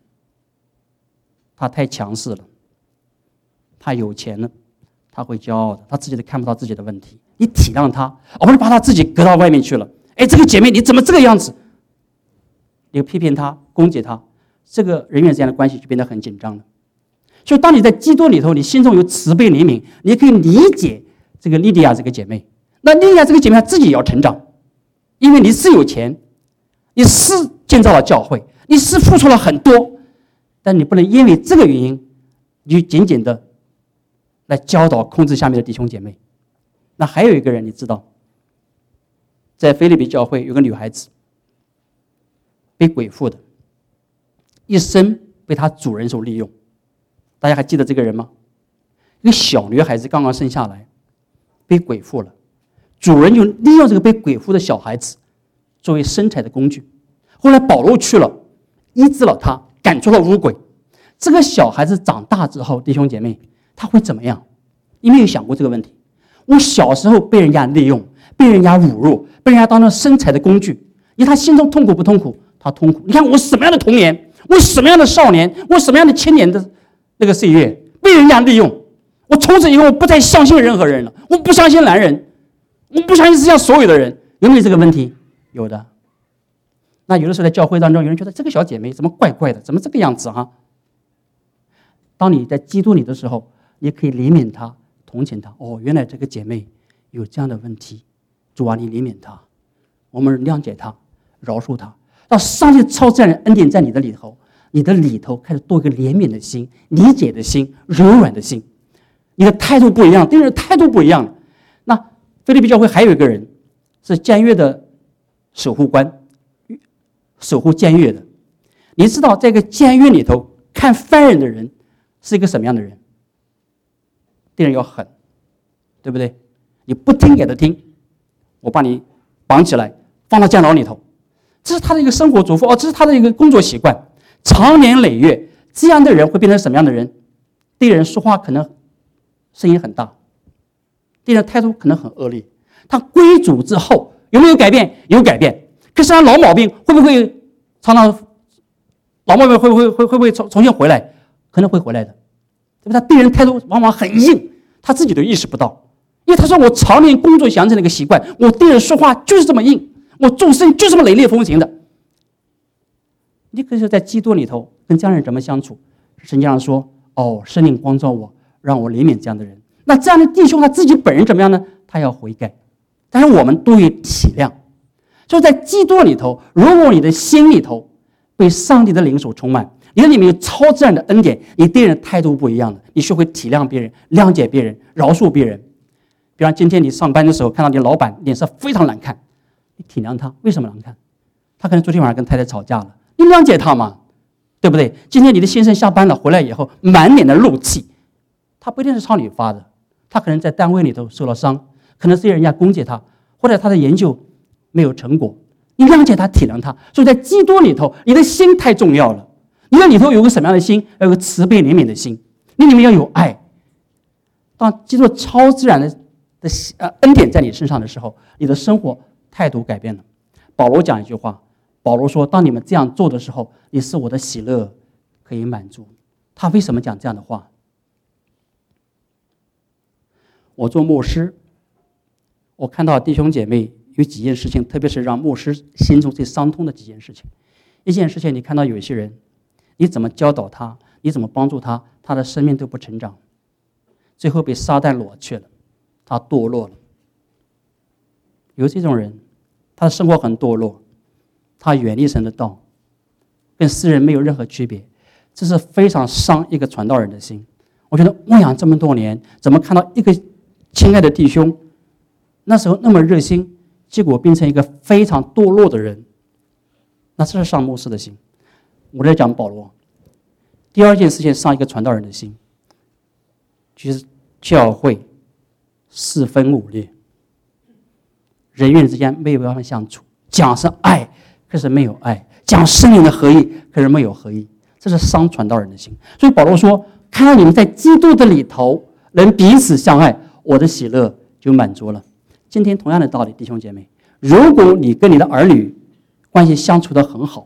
她太强势了，她有钱了，她会骄傲的，她自己都看不到自己的问题。你体谅她，而不是把她自己隔到外面去了。哎，这个姐妹你怎么这个样子？你批评她，攻击她，这个人与人之间的关系就变得很紧张了。所以当你在基督里头，你心中有慈悲怜悯，你可以理解这个莉迪亚这个姐妹。那莉迪亚这个姐妹她自己也要成长，因为你是有钱，你是建造了教会，你是付出了很多，但你不能因为这个原因你就紧紧的来教导控制下面的弟兄姐妹。那还有一个人你知道，在腓立比教会有个女孩子被鬼附的，一生被她主人所利用。大家还记得这个人吗？一个小女孩子刚刚生下来，被鬼附了，主人就利用这个被鬼附的小孩子作为生财的工具。后来保罗去了，医治了她， 赶出了污鬼。这个小孩子长大之后，弟兄姐妹，他会怎么样？你没有想过这个问题？我小时候被人家利用，被人家侮辱，被人家当成生财的工具，你他心中痛苦不痛苦？他痛苦。你看我什么样的童年，我什么样的少年，我什么样的青年的那个岁月，被人家利用。我从此以后不再相信任何人了，我不相信男人，我不相信世界上所有的人。有没有这个问题？有的。那有的时候在教会当中，有人觉得这个小姐妹怎么怪怪的，怎么这个样子哈？当你在基督里的时候，你可以怜悯她，同情她。哦，原来这个姐妹有这样的问题，主啊，你怜悯她，我们谅解她，饶恕她，让上帝超自然的恩典在你的里头，你的里头开始多一个怜悯的心、理解的心、柔软的心。你的态度不一样，对人的态度不一样。那腓立比教会还有一个人是监狱的守护官，守护监狱的。你知道，在一个监狱里头看犯人的人是一个什么样的人？对人要狠，对不对？你不听给他听，我把你绑起来放到监牢里头，这是他的一个生活嘱咐哦，这是他的一个工作习惯。长年累月，这样的人会变成什么样的人？对人说话可能声音很大，对人态度可能很恶劣。他归主之后有没有改变？有改变。可是他老毛病会不会常常老毛病会不会会会不会重重新回来？可能会回来的，对吧？他对人态度往往很硬，他自己都意识不到，因为他说我常年工作养成了一个习惯，我对人说话就是这么硬，我做事就是这么雷厉风行的。你可是在基督里头跟这样的人怎么相处？圣经上说，哦，圣灵光照我，让我怜悯这样的人。那这样的弟兄他自己本人怎么样呢？他要悔改，但是我们都有体谅。所以在基督里头，如果你的心里头被上帝的灵所充满，你的里面有超自然的恩典，你对人态度不一样的，你学会体谅别人，谅解别人，饶恕别人。比方今天你上班的时候看到你老板脸色非常难看，你体谅他，为什么难看？他可能昨天晚上跟太太吵架了，你谅解他嘛，对不对？今天你的先生下班了回来以后满脸的怒气，他不一定是朝你发的，他可能在单位里头受了伤，可能是人家攻击他，或者他的研究没有成果，你谅解他，体谅他。所以在基督里头，你的心太重要了。你的里头有个什么样的心？要有个慈悲怜悯的心，你里面要有爱。当基督超自然的的呃恩典在你身上的时候，你的生活态度改变了。保罗讲一句话，保罗说：“当你们这样做的时候，你使我的喜乐可以满足。”他为什么讲这样的话？我做牧师，我看到弟兄姐妹有几件事情，特别是让牧师心中最伤痛的几件事情。一件事情，你看到有一些人，你怎么教导他，你怎么帮助他，他的生命都不成长，最后被撒旦裸去了，他堕落了。有这种人，他的生活很堕落，他远离神的道，跟世人没有任何区别，这是非常伤一个传道人的心。我觉得牧养这么多年，怎么看到一个亲爱的弟兄，那时候那么热心，结果变成一个非常堕落的人，那这是伤牧师的心。我在讲保罗。第二件事情，伤一个传道人的心，就是教会四分五裂，人与人之间没有办法相处，讲是爱，可是没有爱；讲圣灵的合一，可是没有合一，这是伤传道人的心。所以保罗说：“看到你们在基督的里头能彼此相爱，我的喜乐就满足了。”今天同样的道理，弟兄姐妹，如果你跟你的儿女关系相处得很好，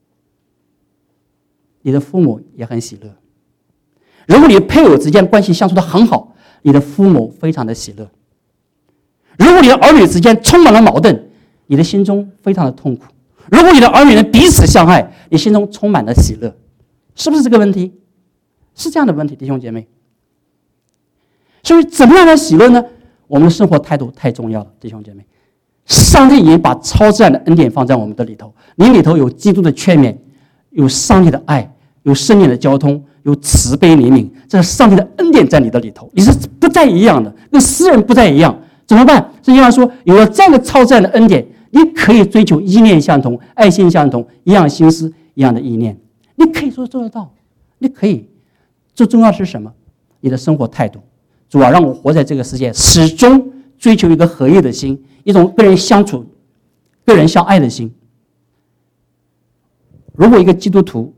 你的父母也很喜乐；如果你配偶之间关系相处得很好，你的父母非常的喜乐；如果你的儿女之间充满了矛盾，你的心中非常的痛苦；如果你的儿女能彼此相爱，你心中充满了喜乐。是不是这个问题？是这样的问题，弟兄姐妹。所以怎么样的喜乐呢？我们的生活态度太重要了，弟兄姐妹。上帝已经把超自然的恩典放在我们的里头，你里头有基督的劝勉，有上帝的爱，有圣灵的交通，有慈悲怜悯，这是上帝的恩典在你的里头，你是不再一样的，跟世人不再一样。怎么办？圣经上说，有了这样的超自然的恩典，你可以追求意念相同、爱心相同、一样心思、一样的意念，你可以说做得到，你可以。最重要的是什么？你的生活态度。主啊，让我活在这个世界，始终追求一个合一的心，一种跟人相处、跟人相爱的心。如果一个基督徒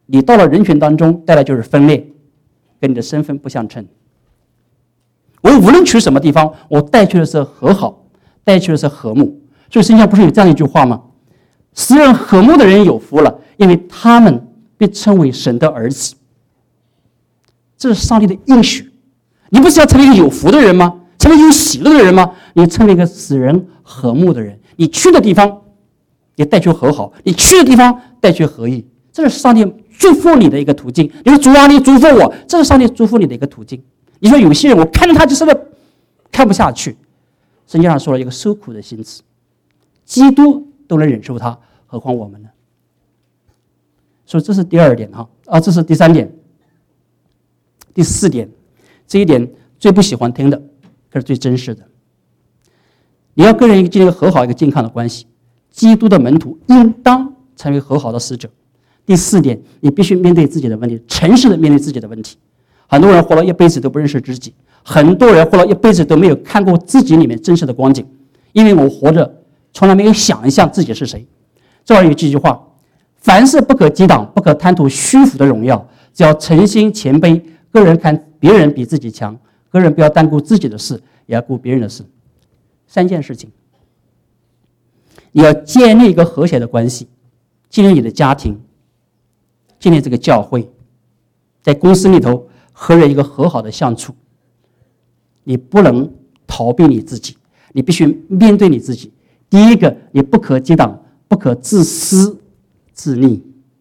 你到了人群当中，带来就是分裂，跟你的身份不相称。我无论去什么地方，我带去的是和好，带去的是和睦。所以圣经上不是有这样一句话吗？使人和睦的人有福了，因为他们被称为神的儿子。这是上帝的应许。你不是要成为一个有福的人吗？成为有喜乐的人吗？你成为一个使人和睦的人。你去的地方也带去和好，你去的地方带去和义。这是上帝祝福你的一个途径。你说主啊，你祝福我，这是上帝祝福你的一个途径。你说有些人我看着他就是看不下去，圣经上说了一个受苦的心志，基督都能忍受他，何况我们呢？所以这是第二点哈，啊，这是第三点，第四点，这一点最不喜欢听的，可是最真实的。你要跟人建立一个和好、一个健康的关系，基督的门徒应当成为和好的使者。第四点，你必须面对自己的问题，诚实的面对自己的问题。很多人活了一辈子都不认识自己，很多人活了一辈子都没有看过自己里面真实的光景，因为我活着从来没有想一下自己是谁。这儿有这句话：凡事不可激荡，不可贪图虚浮的荣耀，只要诚心谦卑，个人看别人比自己强，个人不要单顾自己的事，也要顾别人的事。三件事情，你要建立一个和谐的关系，建立你的家庭，建立这个教会，在公司里头和人一个和好的相处。你不能逃避你自己，你必须面对你自己。第一个，你不可激荡，不可自私自利。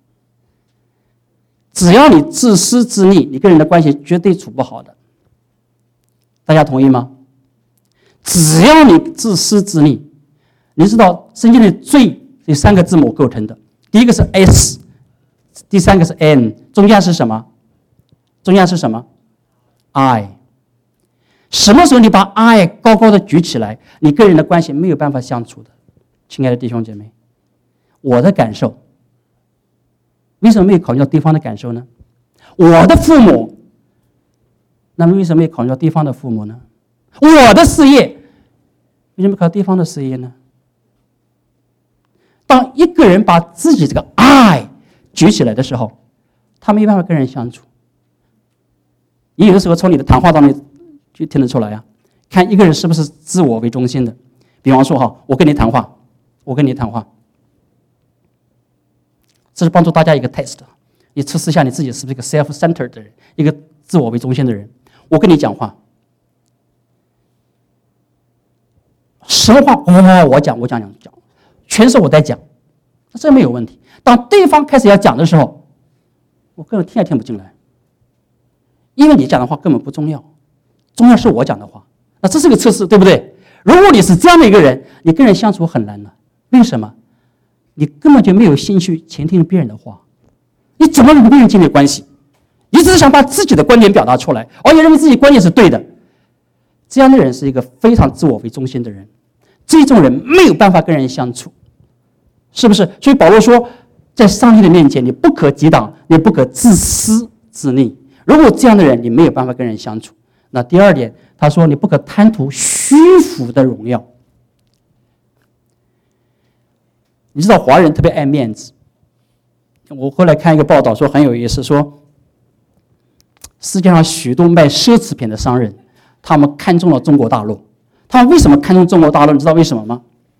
只要你自私自利，你跟人的关系绝对处不好的。大家同意吗？只要你自私自利，你知道圣经的罪有三个字母构成的，第一个是 S， 第三个是 N， 中间是什么？中间是什么？ I。 什么时候你把 I 高高的举起来，你跟人的关系没有办法相处的。亲爱的弟兄姐妹，我的感受，为什么没有考虑到对方的感受呢？我的父母，那么为什么没有考虑到对方的父母呢？我的事业，为什么考虑对方的事业呢？当一个人把自己这个 I 举起来的时候，他没办法跟人相处。你有的时候从你的谈话当中就听得出来啊，看一个人是不是自我为中心的。比方说哈，我跟你谈话，我跟你谈话，这是帮助大家一个 test， 你测试一下你自己是不是一个 self-centered 的人，一个自我为中心的人。我跟你讲话，什么话哦，我讲我讲讲讲，全是我在讲，这没有问题。当对方开始要讲的时候，我根本听也听不进来，因为你讲的话根本不重要，重要是我讲的话。那这是个测试，对不对？如果你是这样的一个人，你跟人相处很难了。为什么？你根本就没有兴趣倾听别人的话，你怎么能跟别人建立关系？你只是想把自己的观点表达出来，而且认为自己观点是对的。这样的人是一个非常自我为中心的人，这种人没有办法跟人相处，是不是？所以保罗说，在上帝的面前，你不可激荡，你不可自私自利。如果这样的人，你没有办法跟人相处。那第二点，他说你不可贪图虚浮的荣耀。你知道华人特别爱面子，我后来看一个报道说很有意思，说世界上许多卖奢侈品的商人，他们看中了中国大陆。他们为什么看中中国大陆？你知道为什么吗？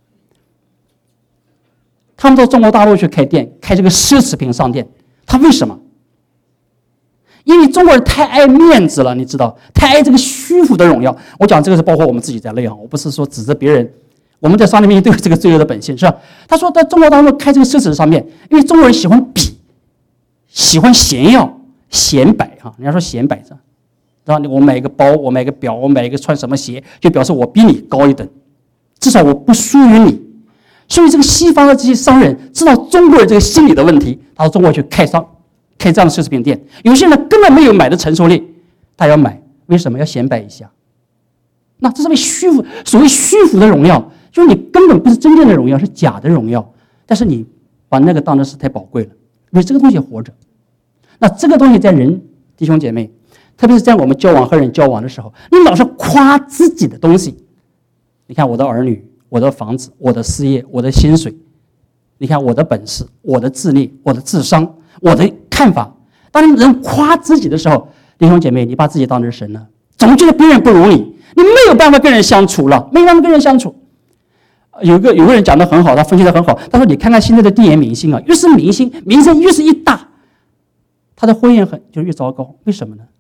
他们到中国大陆去开店，开这个奢侈品商店，他为什么？因为中国人太爱面子了，你知道，太爱这个虚浮的荣耀。我讲这个是包括我们自己在内啊，我不是说指责别人。我们在上帝面前都有这个罪恶的本性，是吧？他说，在中国大陆开这个奢侈上面，因为中国人喜欢比，喜欢炫耀、显摆啊。人家说显摆着，然后我买一个包，我买一个表，我买一个穿什么鞋，就表示我比你高一等，至少我不输于你。所以这个西方的这些商人知道中国人这个心理的问题，他到中国去开商。开这样的奢侈品店，有些人根本没有买的承受力，他要买，为什么要显摆一下？那这是为虚浮，所谓虚浮的荣耀，就是你根本不是真正的荣耀，是假的荣耀，但是你把那个当成是太宝贵了，为这个东西活着。那这个东西在人弟兄姐妹，特别是在我们交往和人交往的时候，你老是夸自己的东西，你看我的儿女，我的房子，我的事业，我的薪水，你看我的本事，我的智力，我的智商，我的看法。当你人夸自己的时候，弟兄姐妹，你把自己当成神了，总觉得别人不如你，你没有办法跟人相处了，没有办法跟人相处。有个有个人讲得很好，他分析得很好，他说：“你看看现在的电影明星啊，越是明星，名声越是一大，他的婚姻很就越糟糕，为什么呢？”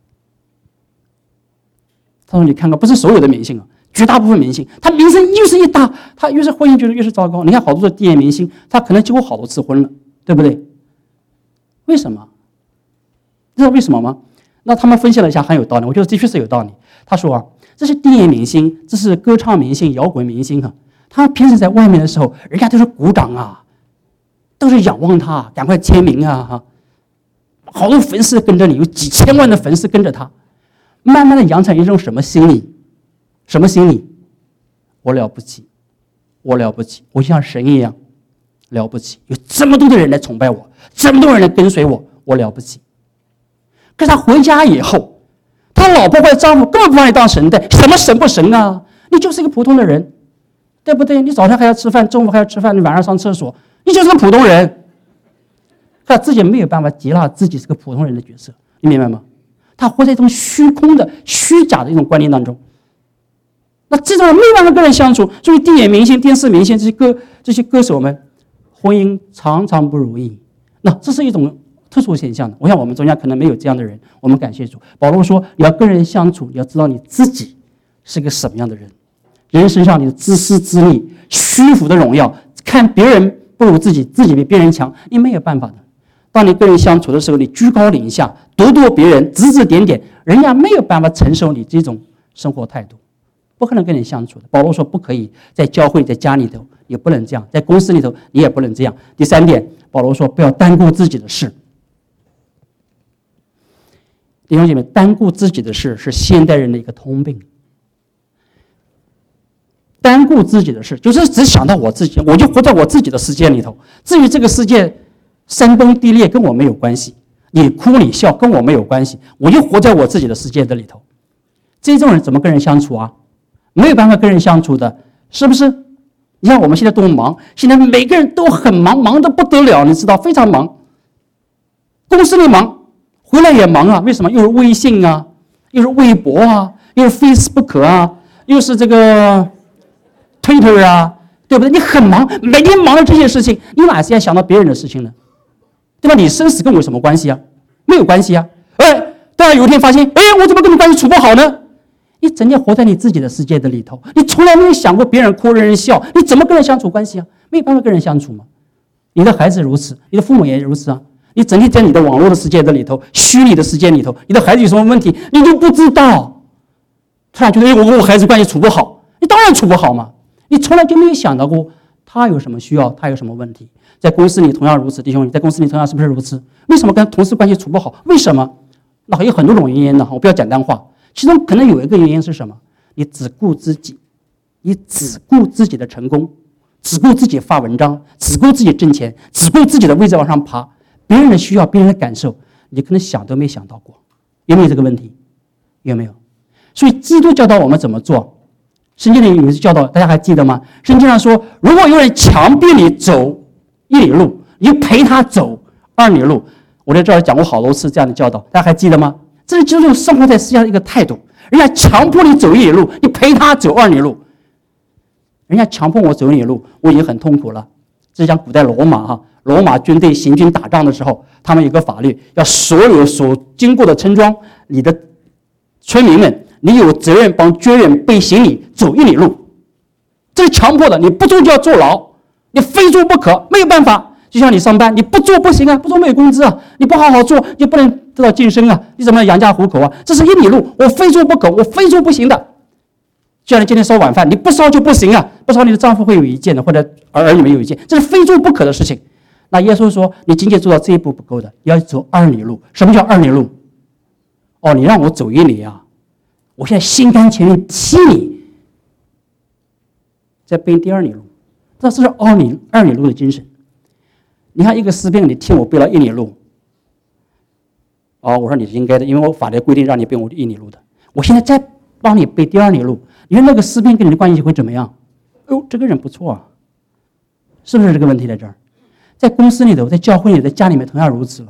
他说：“你看看，不是所有的明星啊，绝大部分明星，他名声越是一大，他越是婚姻觉得越是糟糕。你看好多的电影明星，他可能结过好多次婚了，对不对？为什么？你知道为什么吗？那他们分析了一下，很有道理，我觉得的确是有道理。他说啊，这是电影明星，这是歌唱明星、摇滚明星啊。”他平时在外面的时候，人家都是鼓掌啊，都是仰望他，赶快签名啊！哈，好多粉丝跟着你，有几千万的粉丝跟着他，慢慢的养成一种什么心理？什么心理？我了不起，我了不起，我像神一样了不起，有这么多的人来崇拜我，这么多人来跟随我，我了不起。可是他回家以后，他老婆或者丈夫根本不把你当神的，什么神不神啊？你就是一个普通的人。对不对？你早上还要吃饭，中午还要吃饭，你晚上上厕所，你就是个普通人。他自己没有办法接纳自己是个普通人的角色，你明白吗？他活在一种虚空的、虚假的一种观念当中。那这种人没有办法跟人相处，所以电影明星、电视明星这些歌、这些歌手们，婚姻常常不如意。那这是一种特殊现象的。我想我们中间可能没有这样的人，我们感谢主。保罗说，你要跟人相处，你要知道你自己是个什么样的人。人身上你的自私自利、虚浮的荣耀，看别人不如自己，自己比别人强，你没有办法的。当你跟人相处的时候，你居高临下，咄咄别人，指指点点，人家没有办法承受你这种生活态度，不可能跟人相处的。保罗说，不可以在教会、在家里头也不能这样，在公司里头你也不能这样。第三点，保罗说，不要单顾自己的事。弟兄姐妹，单顾自己的事是现代人的一个通病。单顾自己的事，就是只想到我自己，我就活在我自己的世界里头。至于这个世界山崩地裂，跟我没有关系；你哭你笑，跟我没有关系。我就活在我自己的世界的里头。这种人怎么跟人相处啊？没有办法跟人相处的，是不是？你看我们现在多忙，现在每个人都很忙，忙得不得了，你知道，非常忙。公司里忙，回来也忙啊。为什么？又是微信啊，又是微博啊，又是 Facebook 啊，又是这个Twitter 啊，对不对？你很忙，每天忙着这些事情，你哪时间想到别人的事情呢？对吧？你生死跟我有什么关系啊？没有关系啊。哎，当然有一天发现，哎，我怎么跟你关系处不好呢？你整天活在你自己的世界的里头，你从来没有想过别人哭人人笑，你怎么跟人相处关系啊？没有办法跟人相处嘛。你的孩子如此，你的父母也如此啊。你整天在你的网络的世界的里头，虚拟的世界里头，你的孩子有什么问题，你都不知道。突然觉得，哎，我跟我孩子关系处不好，你当然处不好嘛。你从来就没有想到过他有什么需要，他有什么问题。在公司里同样如此，弟兄，你在公司里同样是不是如此？为什么跟同事关系处不好？为什么？那还有很多种原因呢，我不要简单化。其中可能有一个原因是什么？你只顾自己，你只顾自己的成功，只顾自己发文章，只顾自己挣钱，只顾自己的位置往上爬，别人的需要，别人的感受，你可能想都没想到过。有没有这个问题？有没有？所以基督教导我们怎么做？圣经里有一次教导，大家还记得吗？圣经上说，如果有人强逼你走一里路，你就陪他走二里路。我在这儿讲过好多次这样的教导，大家还记得吗？这是基督徒生活在世界上一个态度。人家强迫你走一里路，你陪他走二里路。人家强迫我走一里路，我已经很痛苦了。这是讲古代罗马哈，罗马军队行军打仗的时候，他们有个法律，要所有所经过的村庄里的村民们，你有责任帮军人背行李走一里路。这是强迫的，你不做就要坐牢，你非做不可，没有办法。就像你上班，你不做不行啊，不做没有工资啊，你不好好做，你不能得到晋升啊，你怎么养家糊口啊？这是一里路，我非做不可，我非做不行的。就像你今天烧晚饭，你不烧就不行啊，不烧你的丈夫会有意见的，或者儿女们有意见，这是非做不可的事情。那耶稣说，你仅仅做到这一步不够的，要走二里路。什么叫二里路？哦，你让我走一里啊，我现在心甘情愿替你再背第二里路，这是二里二里路的精神。你看一个诗篇，你替我背了一里路，哦，我说你是应该的，因为我法律规定让你背我一里路的。我现在再帮你背第二里路，你说那个诗篇跟你的关系会怎么样？哦，这个人不错啊，是不是这个问题在这儿？在公司里头，在教会里，在家里面同样如此了。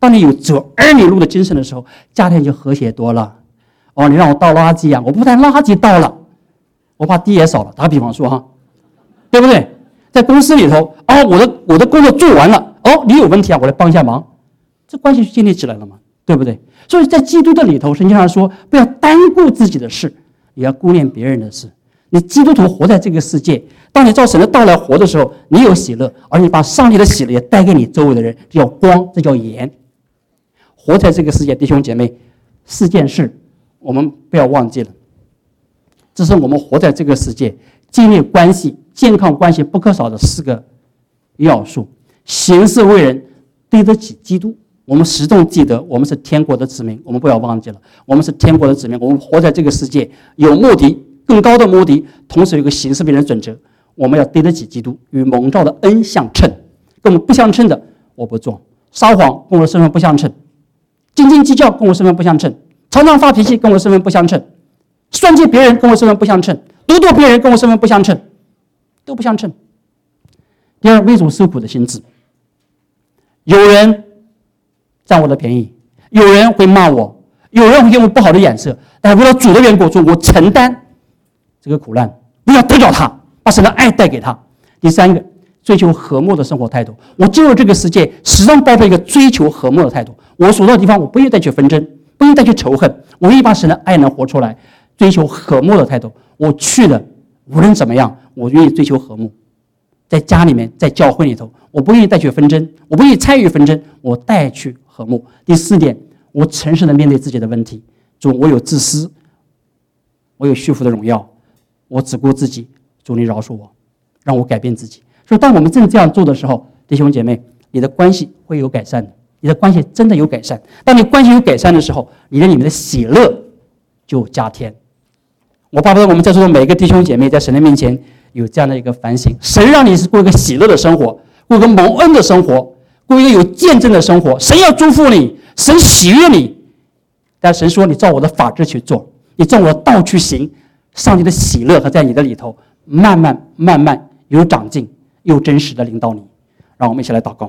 当你有走儿女路的精神的时候，家庭就和谐多了。哦，你让我倒垃圾啊，我不但垃圾倒了，我把地也扫了。打个比方说哈，对不对？在公司里头，哦，我的我的工作做完了，哦，你有问题啊，我来帮一下忙，这关系就建立起来了嘛，对不对？所以在基督的里头，圣经上说，不要单顾自己的事，也要顾念别人的事。你基督徒活在这个世界，当你照神的道来活的时候，你有喜乐，而你把上帝的喜乐也带给你周围的人，这叫光，这叫盐。活在这个世界，弟兄姐妹，四件事我们不要忘记了，这是我们活在这个世界建立关系、健康关系不可少的四个要素。行事为人对得起基督，我们始终记得我们是天国的子民，我们不要忘记了，我们是天国的子民，我们活在这个世界有目的，更高的目的，同时有一个行事为人的准则，我们要对得起基督，与蒙召的恩相称，跟我们不相称的我不做，撒谎跟我的身份不相称，斤斤计较跟我身份不相称，常常发脾气跟我身份不相称，算计别人跟我身份不相称，咄咄别人跟我身份不相称，都不相称。第二，为主受苦的心志，有人占我的便宜，有人会骂我，有人会给我不好的眼色，但为了主的缘故，我承担这个苦难，不要得着他，把神的爱带给他。第三个，追求和睦的生活态度。我进入这个世界，始终抱着一个追求和睦的态度。我所到的地方，我不愿意再去纷争，不愿意再去仇恨，我愿意把神的爱能活出来，追求和睦的态度。我去了，无论怎么样，我愿意追求和睦。在家里面，在教会里头，我不愿意带去纷争，我不愿意参与纷争，我带去和睦。第四点，我诚实的面对自己的问题。主，我有自私，我有虚浮的荣耀，我只顾自己。主，你饶恕我，让我改变自己。所以当我们正这样做的时候，弟兄姐妹，你的关系会有改善的，你的关系真的有改善。当你关系有改善的时候，你的里面的喜乐就加添。我巴不得我们在座的每一个弟兄姐妹在神的面前有这样的一个反省，神让你是过一个喜乐的生活，过一个蒙恩的生活，过一个有见证的生活。神要祝福你，神喜悦你，但神说你照我的法制去做，你照我的道去行，上帝的喜乐和在你的里头慢慢慢慢有长进，又真实的领导你。让我们一起来祷告。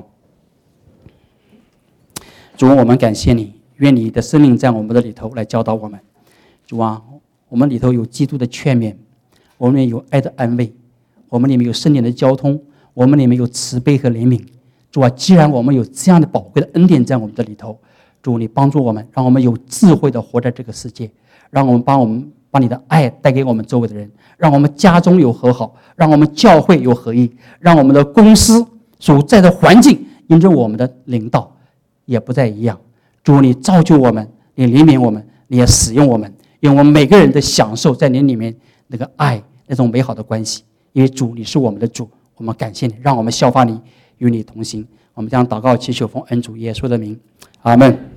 主，我们感谢你，愿你的生命在我们的里头来教导我们。主啊，我们里头有基督的劝勉，我们里面有爱的安慰，我们里面有圣灵的交通，我们里面有慈悲和怜悯。主啊，既然我们有这样的宝贵的恩典在我们的里头，主，你帮助我们，让我们有智慧的活在这个世界，让我们把我们把你的爱带给我们周围的人，让我们家中有和好，让我们教会有合一，让我们的公司所在的环境因着我们的领导也不再一样。主，你造就我们，你怜悯我们，你也使用我们，因为我们每个人的享受在你里面那个爱，那种美好的关系。因为主，你是我们的主，我们感谢你，让我们效法你，与你同行。我们将祷告祈求奉恩主耶稣的名，阿们。